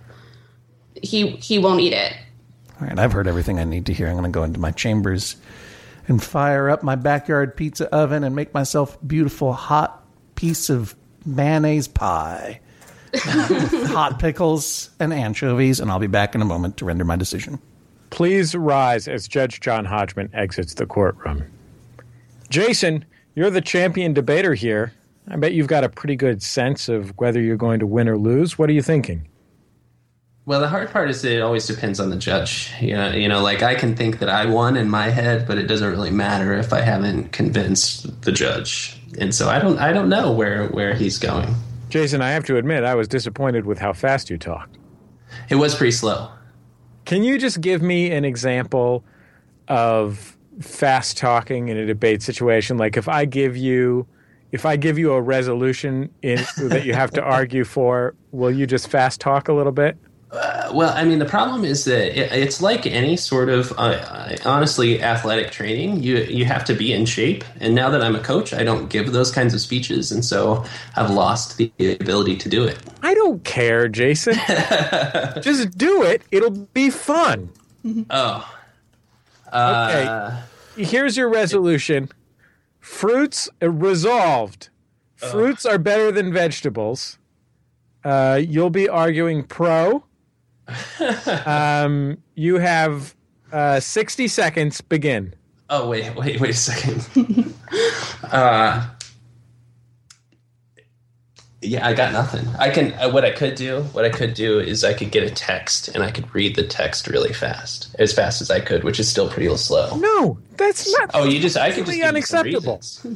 he won't eat it. All right, I've heard everything I need to hear. I'm going to go into my chambers and fire up my backyard pizza oven and make myself a beautiful hot piece of mayonnaise pie with hot pickles and anchovies, and I'll be back in a moment to render my decision. Please rise as Judge John Hodgman exits the courtroom. Jason, you're the champion debater here. I bet you've got a pretty good sense of whether you're going to win or lose. What are you thinking? Well, the hard part is that it always depends on the judge. Like I can think that I won in my head, but it doesn't really matter if I haven't convinced the judge. And so I don't know where he's going. Jason, I have to admit, I was disappointed with how fast you talked. It was pretty slow. Can you just give me an example of fast talking in a debate situation? Like if I give you a resolution that you have to argue for, will you just fast talk a little bit? Well, I mean, the problem is that it's like any sort of, honestly, athletic training. You have to be in shape. And now that I'm a coach, I don't give those kinds of speeches. And so I've lost the ability to do it. I don't care, Jason. Just do it. It'll be fun. Oh. Okay. Here's your resolution. Fruits resolved. Fruits are better than vegetables. You'll be arguing pro. You have 60 seconds. Begin. Oh, wait a second. Yeah, I got nothing. I can. What I could do is I could get a text and I could read the text really fast as I could, which is still pretty slow. No, that's not. Oh, I could just unacceptable.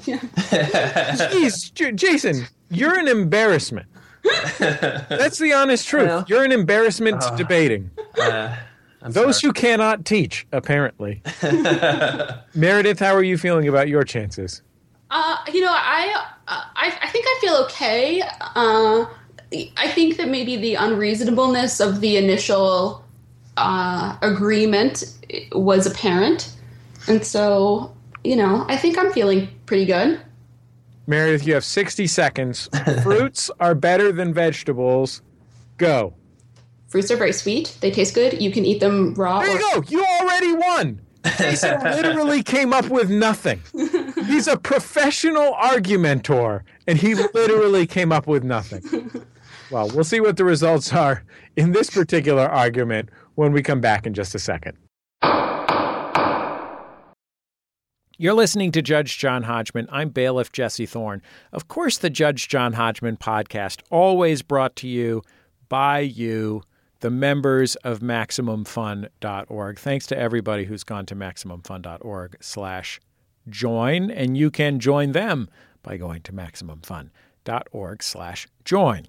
Jeez, Jason, you're an embarrassment. That's the honest truth. Well, you're an embarrassment debating. Those sorry. who cannot teach, apparently. Meredith, how are you feeling about your chances? I think I feel okay. I think that maybe the unreasonableness of the initial agreement was apparent. And so, I think I'm feeling pretty good. Meredith, you have 60 seconds. Fruits are better than vegetables. Go. Fruits are very sweet. They taste good. You can eat them raw. There you go. You already won. Jason literally came up with nothing. He's a professional argumentor, and he literally came up with nothing. Well, we'll see what the results are in this particular argument when we come back in just a second. You're listening to Judge John Hodgman. I'm bailiff Jesse Thorne. Of course, the Judge John Hodgman podcast, always brought to you by you, the members of MaximumFun.org. Thanks to everybody who's gone to MaximumFun.org/join, and you can join them by going to MaximumFun.org/join.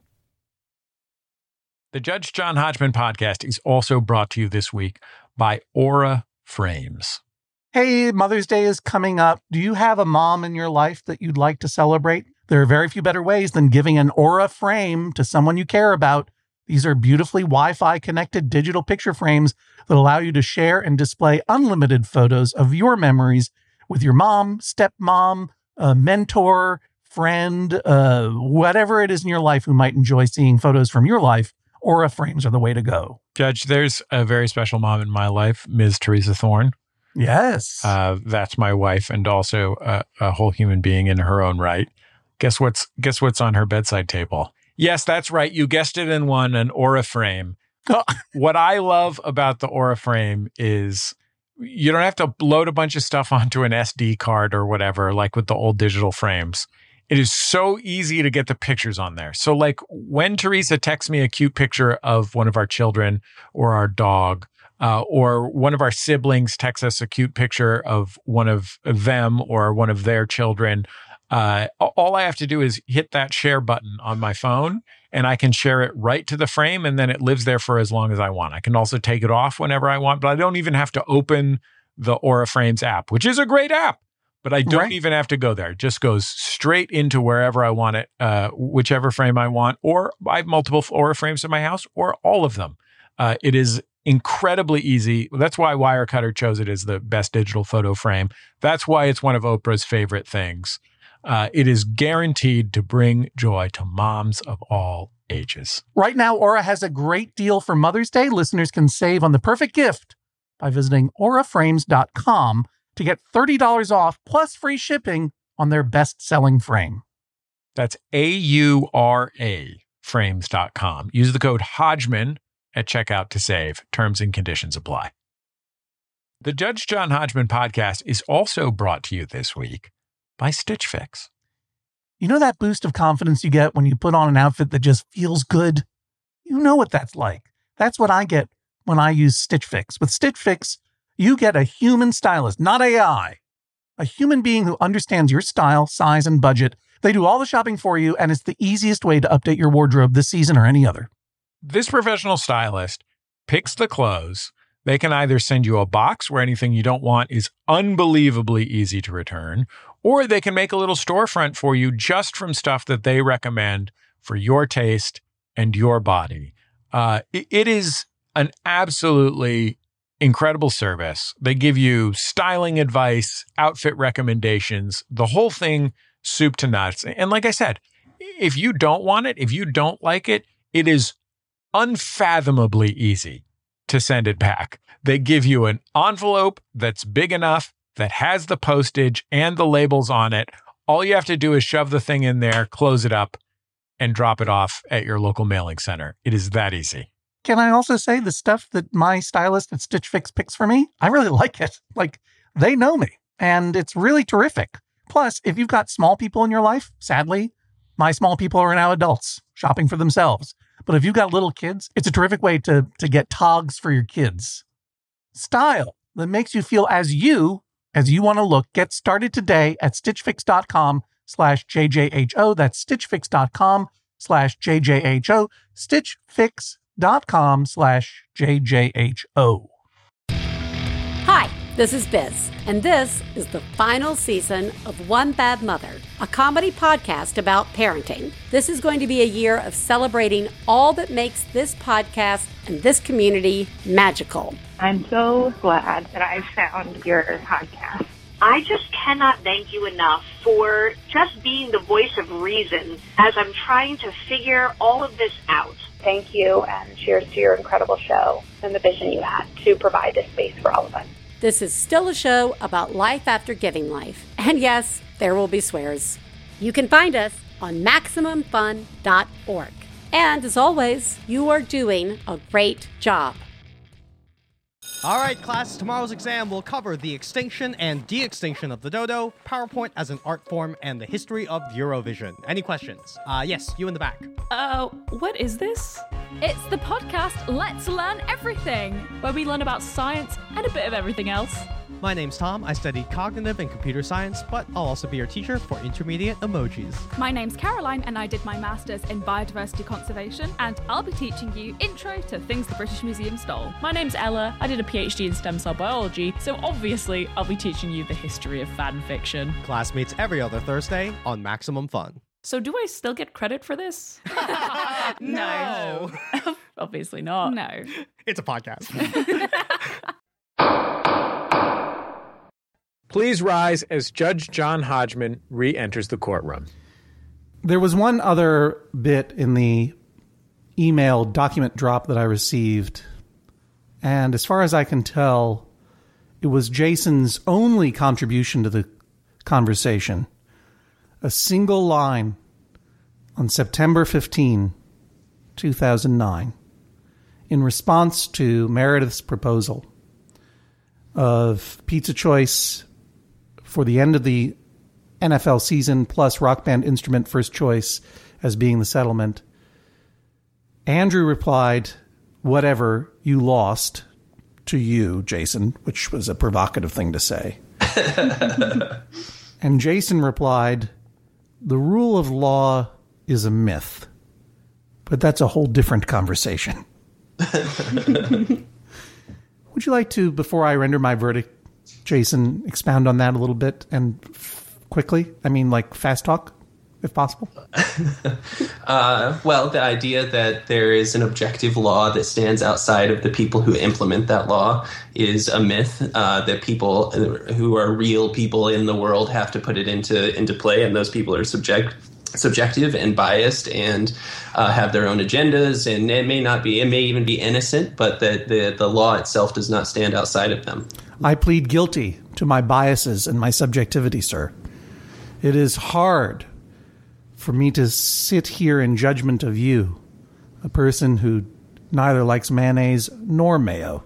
The Judge John Hodgman podcast is also brought to you this week by Aura Frames. Hey, Mother's Day is coming up. Do you have a mom in your life that you'd like to celebrate? There are very few better ways than giving an Aura frame to someone you care about. These are beautifully Wi-Fi connected digital picture frames that allow you to share and display unlimited photos of your memories with your mom, stepmom, mentor, friend, whatever it is in your life who might enjoy seeing photos from your life. Aura frames are the way to go. Judge, there's a very special mom in my life, Ms. Teresa Thorne. Yes. That's my wife, and also a whole human being in her own right. Guess what's on her bedside table? Yes, that's right. You guessed it and won an Aura frame. What I love about the Aura frame is you don't have to load a bunch of stuff onto an SD card or whatever, like with the old digital frames. It is so easy to get the pictures on there. So like when Teresa texts me a cute picture of one of our children or our dog, or one of our siblings texts us a cute picture of one of them or one of their children, all I have to do is hit that share button on my phone and I can share it right to the frame, and then it lives there for as long as I want. I can also take it off whenever I want, but I don't even have to open the Aura Frames app, which is a great app, but I don't even have to go there. It just goes straight into wherever I want it, whichever frame I want, or I have multiple Aura frames in my house, or all of them. It is incredibly easy. That's why Wirecutter chose it as the best digital photo frame. That's why it's one of Oprah's favorite things. It is guaranteed to bring joy to moms of all ages. Right now, Aura has a great deal for Mother's Day. Listeners can save on the perfect gift by visiting auraframes.com to get $30 off plus free shipping on their best-selling frame. That's AURA frames.com. Use the code Hodgman at checkout to save. Terms and conditions apply. The Judge John Hodgman podcast is also brought to you this week by Stitch Fix. You know that boost of confidence you get when you put on an outfit that just feels good? You know what that's like. That's what I get when I use Stitch Fix. With Stitch Fix, you get a human stylist, not AI. A human being who understands your style, size, and budget. They do all the shopping for you, and it's the easiest way to update your wardrobe this season or any other. This professional stylist picks the clothes. They can either send you a box where anything you don't want is unbelievably easy to return, or they can make a little storefront for you just from stuff that they recommend for your taste and your body. It is an absolutely incredible service. They give you styling advice, outfit recommendations, the whole thing soup to nuts. And like I said, if you don't want it, if you don't like it, it is unfathomably easy to send it back. They give you an envelope that's big enough, that has the postage and the labels on it. All you have to do is shove the thing in there, close it up, and drop it off at your local mailing center. It is that easy. Can I also say the stuff that my stylist at Stitch Fix picks for me? I really like it. Like, they know me. And it's really terrific. Plus, if you've got small people in your life, sadly, my small people are now adults shopping for themselves. But if you've got little kids, it's a terrific way to get togs for your kids. Style that makes you feel as you want to look. Get started today at stitchfix.com/JJHO. That's stitchfix.com/JJHO. stitchfix.com/JJHO. Hi, this is Biz, and this is the final season of One Bad Mother, a comedy podcast about parenting. This is going to be a year of celebrating all that makes this podcast and this community magical. I'm so glad that I found your podcast. I just cannot thank you enough for just being the voice of reason as I'm trying to figure all of this out. Thank you, and cheers to your incredible show and the vision you had to provide this space for all of us. This is still a show about life after giving life. And yes, there will be swears. You can find us on MaximumFun.org. And as always, you are doing a great job. All right, class, tomorrow's exam will cover the extinction and de-extinction of the dodo, PowerPoint as an art form, and the history of Eurovision. Any questions? Yes, you in the back. What is this? It's the podcast Let's Learn Everything, where we learn about science and a bit of everything else. My name's Tom. I studied cognitive and computer science, but I'll also be your teacher for intermediate emojis. My name's Caroline, and I did my master's in biodiversity conservation, and I'll be teaching you intro to things the British Museum stole. My name's Ella. I did a PhD in stem cell biology, so obviously I'll be teaching you the history of fan fiction. Class meets every other Thursday on Maximum Fun. So do I still get credit for this? No. Obviously not. No. It's a podcast. Please rise as Judge John Hodgman re-enters the courtroom. There was one other bit in the email document drop that I received, and as far as I can tell, it was Jason's only contribution to the conversation. A single line on September 15, 2009, in response to Meredith's proposal of Pizza Choice for the end of the NFL season plus Rock Band Instrument First Choice as being the settlement. Andrew replied, "Whatever, you lost," to you, Jason, which was a provocative thing to say. And Jason replied, "The rule of law is a myth, but that's a whole different conversation." Would you like to, before I render my verdict, Jason, expound on that a little bit and quickly? I mean, like fast talk, if possible. Well, the idea that there is an objective law that stands outside of the people who implement that law is a myth. That people who are real people in the world have to put it into play, and those people are subjective and biased and have their own agendas, and it may even be innocent, but the law itself does not stand outside of them. I plead guilty to my biases and my subjectivity, sir. It is hard for me to sit here in judgment of you, a person who neither likes mayonnaise nor mayo.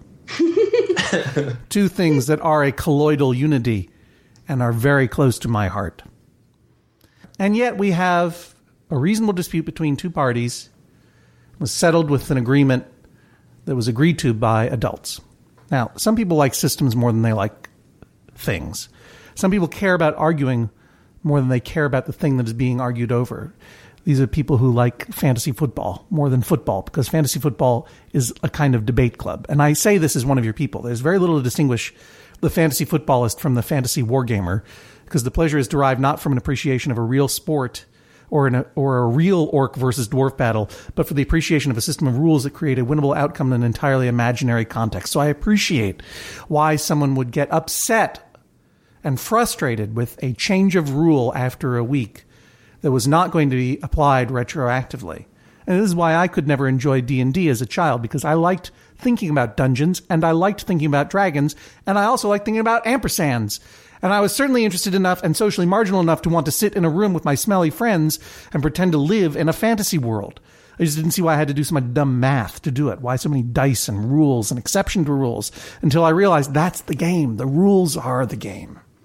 Two things that are a colloidal unity and are very close to my heart. And yet we have a reasonable dispute between two parties. It was settled with an agreement that was agreed to by adults. Now, some people like systems more than they like things. Some people care about arguing more than they care about the thing that is being argued over. These are people who like fantasy football more than football, because fantasy football is a kind of debate club. And I say this as one of your people. There's very little to distinguish the fantasy footballist from the fantasy wargamer, because the pleasure is derived not from an appreciation of a real sport or a real orc versus dwarf battle, but for the appreciation of a system of rules that create a winnable outcome in an entirely imaginary context. So I appreciate why someone would get upset and frustrated with a change of rule after a week that was not going to be applied retroactively. And this is why I could never enjoy D&D as a child, because I liked thinking about dungeons, and I liked thinking about dragons, and I also liked thinking about ampersands. And I was certainly interested enough and socially marginal enough to want to sit in a room with my smelly friends and pretend to live in a fantasy world. I just didn't see why I had to do so much dumb math to do it. Why so many dice and rules and exception to rules, until I realized that's the game. The rules are the game.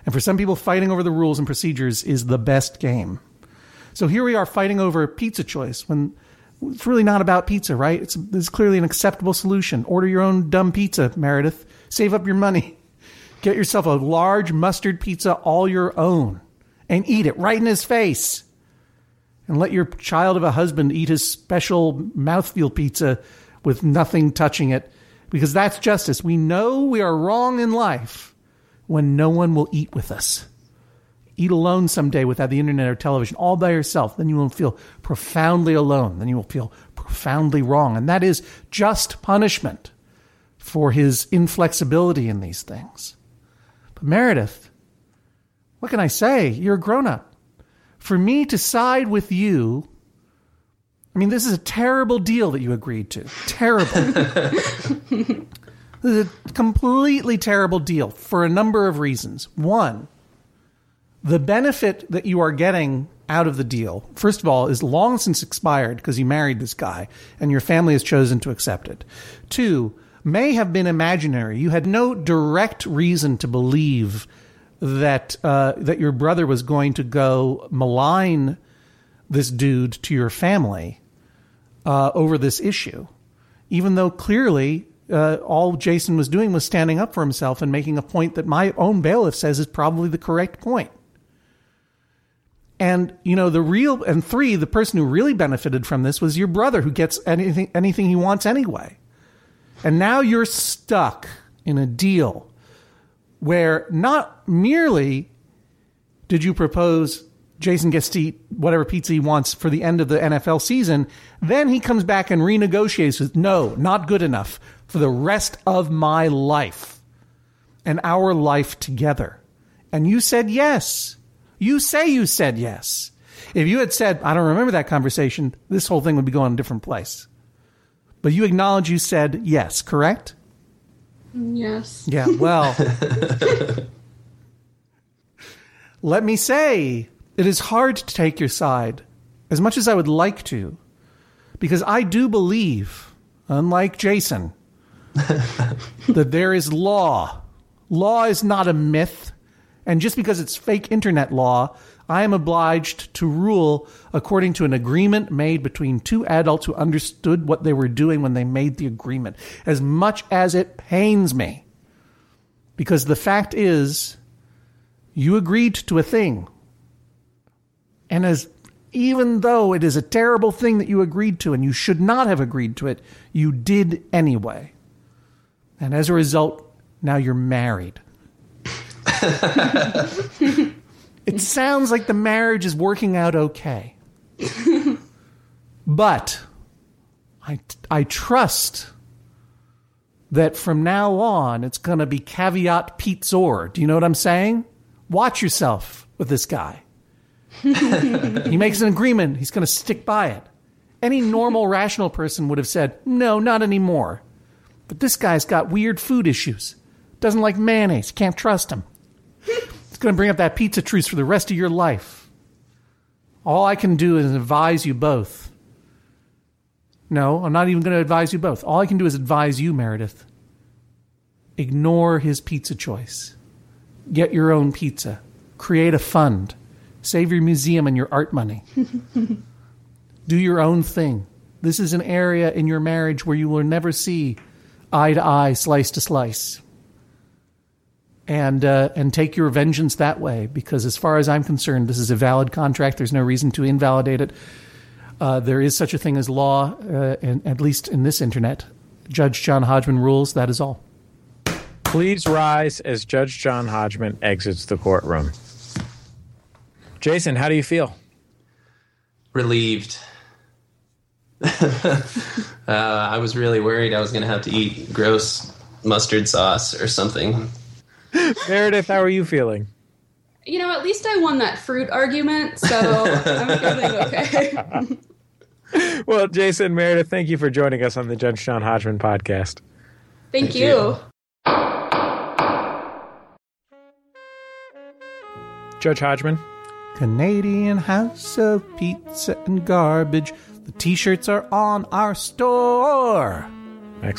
And for some people, fighting over the rules and procedures is the best game. So here we are fighting over pizza choice when it's really not about pizza, right? It's clearly an acceptable solution. Order your own dumb pizza, Meredith. Save up your money. Get yourself a large mustard pizza all your own and eat it right in his face. And let your child of a husband eat his special mouthfeel pizza with nothing touching it, because that's justice. We know we are wrong in life when no one will eat with us. Eat alone someday without the internet or television, all by yourself. Then you will feel profoundly alone. Then you will feel profoundly wrong. And that is just punishment for his inflexibility in these things. But Meredith, what can I say? You're a grown-up. For me to side with you, I mean, this is a terrible deal that you agreed to. Terrible. This is a completely terrible deal for a number of reasons. One, the benefit that you are getting out of the deal, first of all, is long since expired because you married this guy and your family has chosen to accept it. Two, may have been imaginary. You had no direct reason to believe that your brother was going to go malign this dude to your family over this issue, even though clearly all Jason was doing was standing up for himself and making a point that my own bailiff says is probably the correct point. And, you know, the person who really benefited from this was your brother, who gets anything he wants anyway. And now you're stuck in a deal where not merely did you propose Jason gets to eat whatever pizza he wants for the end of the NFL season, then he comes back and renegotiates with, no, not good enough for the rest of my life and our life together. And you said yes. You say you said yes. If you had said, I don't remember that conversation, this whole thing would be going a different place. But you acknowledge you said yes, correct? Yes. Yeah, well, let me say, it is hard to take your side as much as I would like to, because I do believe, unlike Jason, that there is law. Law is not a myth. And just because it's fake internet law, I am obliged to rule according to an agreement made between two adults who understood what they were doing when they made the agreement, as much as it pains me. Because the fact is, you agreed to a thing. And even though it is a terrible thing that you agreed to and you should not have agreed to it, you did anyway. And as a result, now you're married. It sounds like the marriage is working out okay. But I trust that from now on, it's going to be caveat emptor. Do you know what I'm saying? Watch yourself with this guy. He makes an agreement. He's going to stick by it. Any normal, rational person would have said, no, not anymore. But this guy's got weird food issues. Doesn't like mayonnaise. Can't trust him. It's going to bring up that pizza truce for the rest of your life. All I can do is advise you both. No, I'm not even going to advise you both. All I can do is advise you, Meredith. Ignore his pizza choice. Get your own pizza. Create a fund. Save your museum and your art money. Do your own thing. This is an area in your marriage where you will never see eye to eye, slice to slice. And take your vengeance that way, because as far as I'm concerned, this is a valid contract. There's no reason to invalidate it. There is such a thing as law, and at least in this internet. Judge John Hodgman rules. That is all. Please rise as Judge John Hodgman exits the courtroom. Jason, how do you feel? Relieved. I was really worried I was going to have to eat gross mustard sauce or something. Meredith, how are you feeling? You know, at least I won that fruit argument, so I'm feeling okay. Well, Jason, Meredith, thank you for joining us on the Judge John Hodgman podcast. Thank you. Judge Hodgman? Canadian House of Pizza and Garbage. The t-shirts are on our store.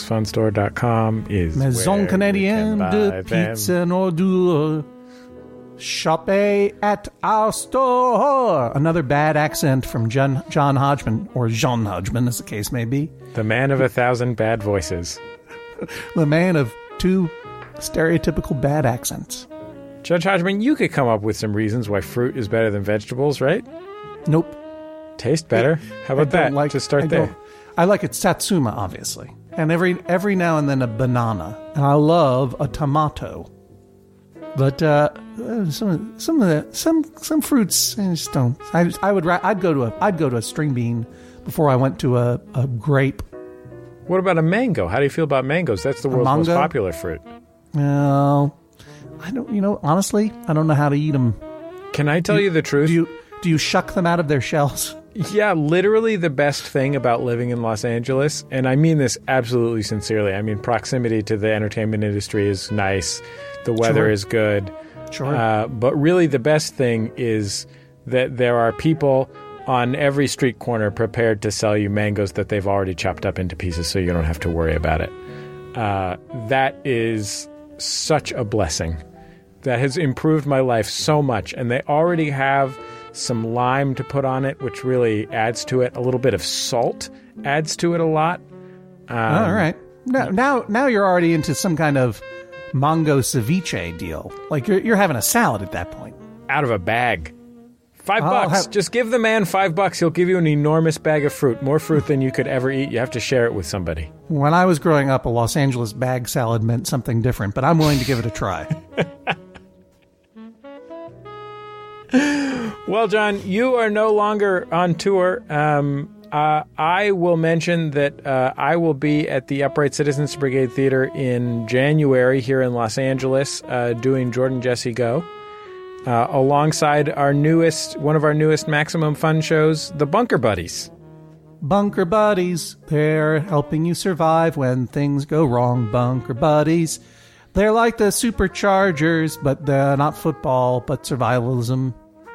MaxFunStore.com is Maison where Canadienne you can de buy Pizza them. and Ordure. Shop at our store. Another bad accent from John Hodgman, or Jean Hodgman, as the case may be. The man of 1,000 bad voices. The man of 2 stereotypical bad accents. Judge Hodgman, you could come up with some reasons why fruit is better than vegetables, right? Nope. Taste better? How about that? To start there. I like it Satsuma, obviously. And every now and then a banana. And I love a tomato. But some fruits I just don't. I'd go to a string bean before I went to a grape. What about a mango? How do you feel about mangoes? That's the world's most popular fruit. No, I don't. Honestly, I don't know how to eat them. Can I tell you the truth? Do you shuck them out of their shells? Yeah, literally the best thing about living in Los Angeles, and I mean this absolutely sincerely. I mean, proximity to the entertainment industry is nice. The weather is good. Sure. But really the best thing is that there are people on every street corner prepared to sell you mangoes that they've already chopped up into pieces so you don't have to worry about it. That is such a blessing. That has improved my life so much. And they already have some lime to put on it, which really adds to it. A little bit of salt adds to it a lot. All right. Now you're already into some kind of mango ceviche deal. Like you're having a salad at that point. Out of a bag. $5. Just give the man $5. He'll give you an enormous bag of fruit. More fruit than you could ever eat. You have to share it with somebody. When I was growing up, a Los Angeles bag salad meant something different, but I'm willing to give it a try. Well, John, you are no longer on tour. I will mention that I will be at the Upright Citizens Brigade Theater in January here in Los Angeles doing Jordan Jesse Go. Alongside one of our newest Maximum Fun shows, the Bunker Buddies. Bunker Buddies, they're helping you survive when things go wrong. Bunker Buddies, they're like the Superchargers, but they're not football, but survivalism.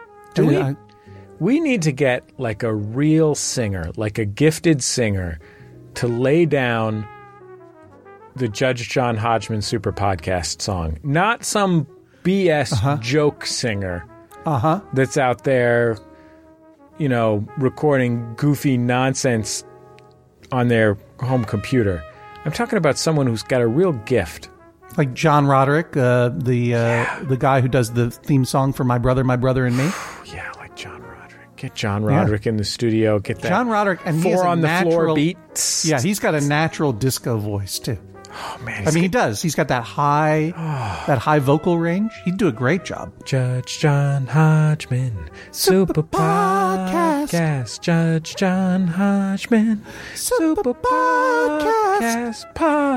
We need to get like a real singer, like a gifted singer, to lay down the Judge John Hodgman Super Podcast song. Not some BS joke singer that's out there, recording goofy nonsense on their home computer. I'm talking about someone who's got a real gift. Like John Roderick, the guy who does the theme song for My Brother and Me. Yeah, like John Roderick. Get John Roderick in the studio. Get that John Roderick, and four on the floor beat. Yeah, he's got a natural disco voice too. Oh man, he does. He's got that high vocal range. He'd do a great job. Judge John Hodgman, Super Podcast. Judge John Hodgman, Super Podcast.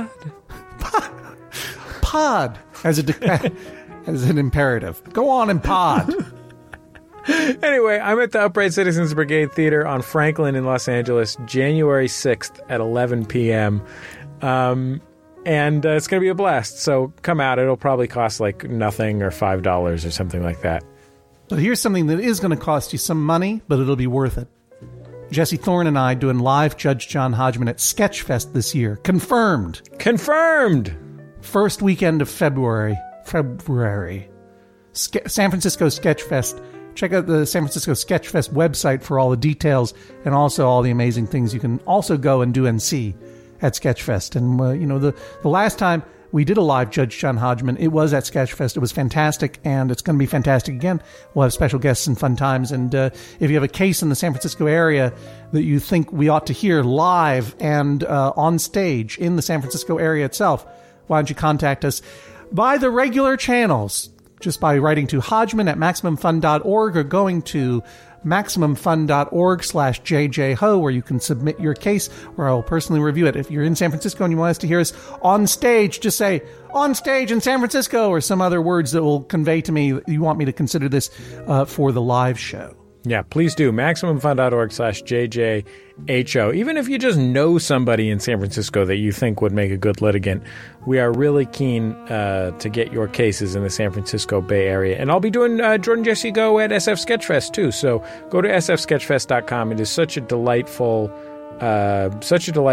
Pod as an imperative. Go on and pod. Anyway, I'm at the Upright Citizens Brigade Theater on Franklin in Los Angeles, January 6th at 11 p.m. And it's going to be a blast. So come out. It'll probably cost like nothing or $5 or something like that. But here's something that is going to cost you some money, but it'll be worth it. Jesse Thorne and I doing live Judge John Hodgman at Sketchfest this year. Confirmed. First weekend of February. San Francisco Sketchfest. Check out the San Francisco Sketchfest website for all the details and also all the amazing things you can also go and do and see at Sketchfest. And, the last time we did a live Judge John Hodgman, it was at Sketchfest. It was fantastic, and it's going to be fantastic again. We'll have special guests and fun times. And if you have a case in the San Francisco area that you think we ought to hear live and on stage in the San Francisco area itself, why don't you contact us by the regular channels, just by writing to Hodgman@MaximumFun.org or going to MaximumFun.org/JJHo, where you can submit your case, where I will personally review it. If you're in San Francisco and you want us to hear us on stage, just say, on stage in San Francisco, or some other words that will convey to me you want me to consider this for the live show. Yeah, please do. MaximumFun.org/JJHO. Even if you just know somebody in San Francisco that you think would make a good litigant, we are really keen to get your cases in the San Francisco Bay Area. And I'll be doing Jordan Jesse Go at SF Sketchfest too. So go to sfsketchfest.com. It is such a delightful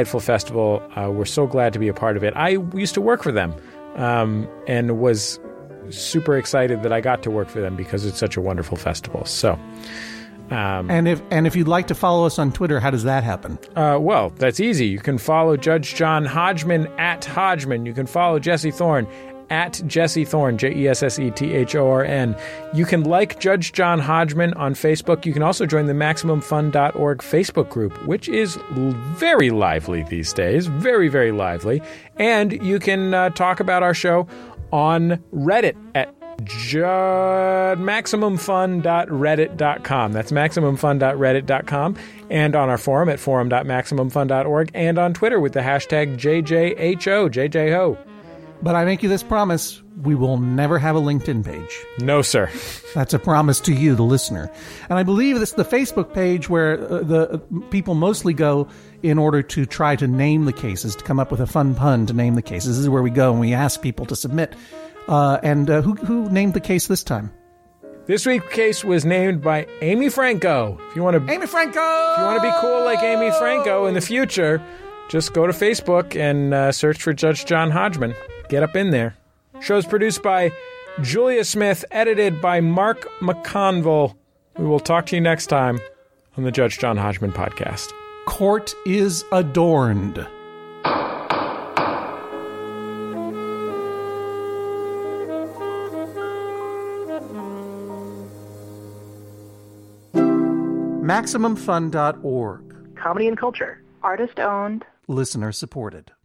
festival. We're so glad to be a part of it. I used to work for them and was super excited that I got to work for them because it's such a wonderful festival. So, and if you'd like to follow us on Twitter, how does that happen? Well, that's easy. You can follow Judge John Hodgman at Hodgman. You can follow Jesse Thorn at Jesse Thorn, JESSETHORN. You can like Judge John Hodgman on Facebook. You can also join the MaximumFun.org Facebook group, which is very lively these days. Very, very lively. And you can talk about our show on Reddit at MaximumFun.reddit.com. That's MaximumFun.reddit.com. And on our forum at forum.MaximumFun.org. And on Twitter with the hashtag JJHO, JJHO. But I make you this promise, we will never have a LinkedIn page. No, sir. That's a promise to you, the listener. And I believe this is the Facebook page where the people mostly go in order to try to name the cases, to come up with a fun pun to name the cases. This is where we go and we ask people to submit. Who named the case this time? This week's case was named by Amy Franco. If you want to Amy Franco! If you want to be cool like Amy Franco in the future, just go to Facebook and search for Judge John Hodgman. Get up in there. Show's produced by Julia Smith, edited by Mark McConville. We will talk to you next time on the Judge John Hodgman podcast. Court is adorned. MaximumFun.org. Comedy and culture. Artist owned. Listener supported.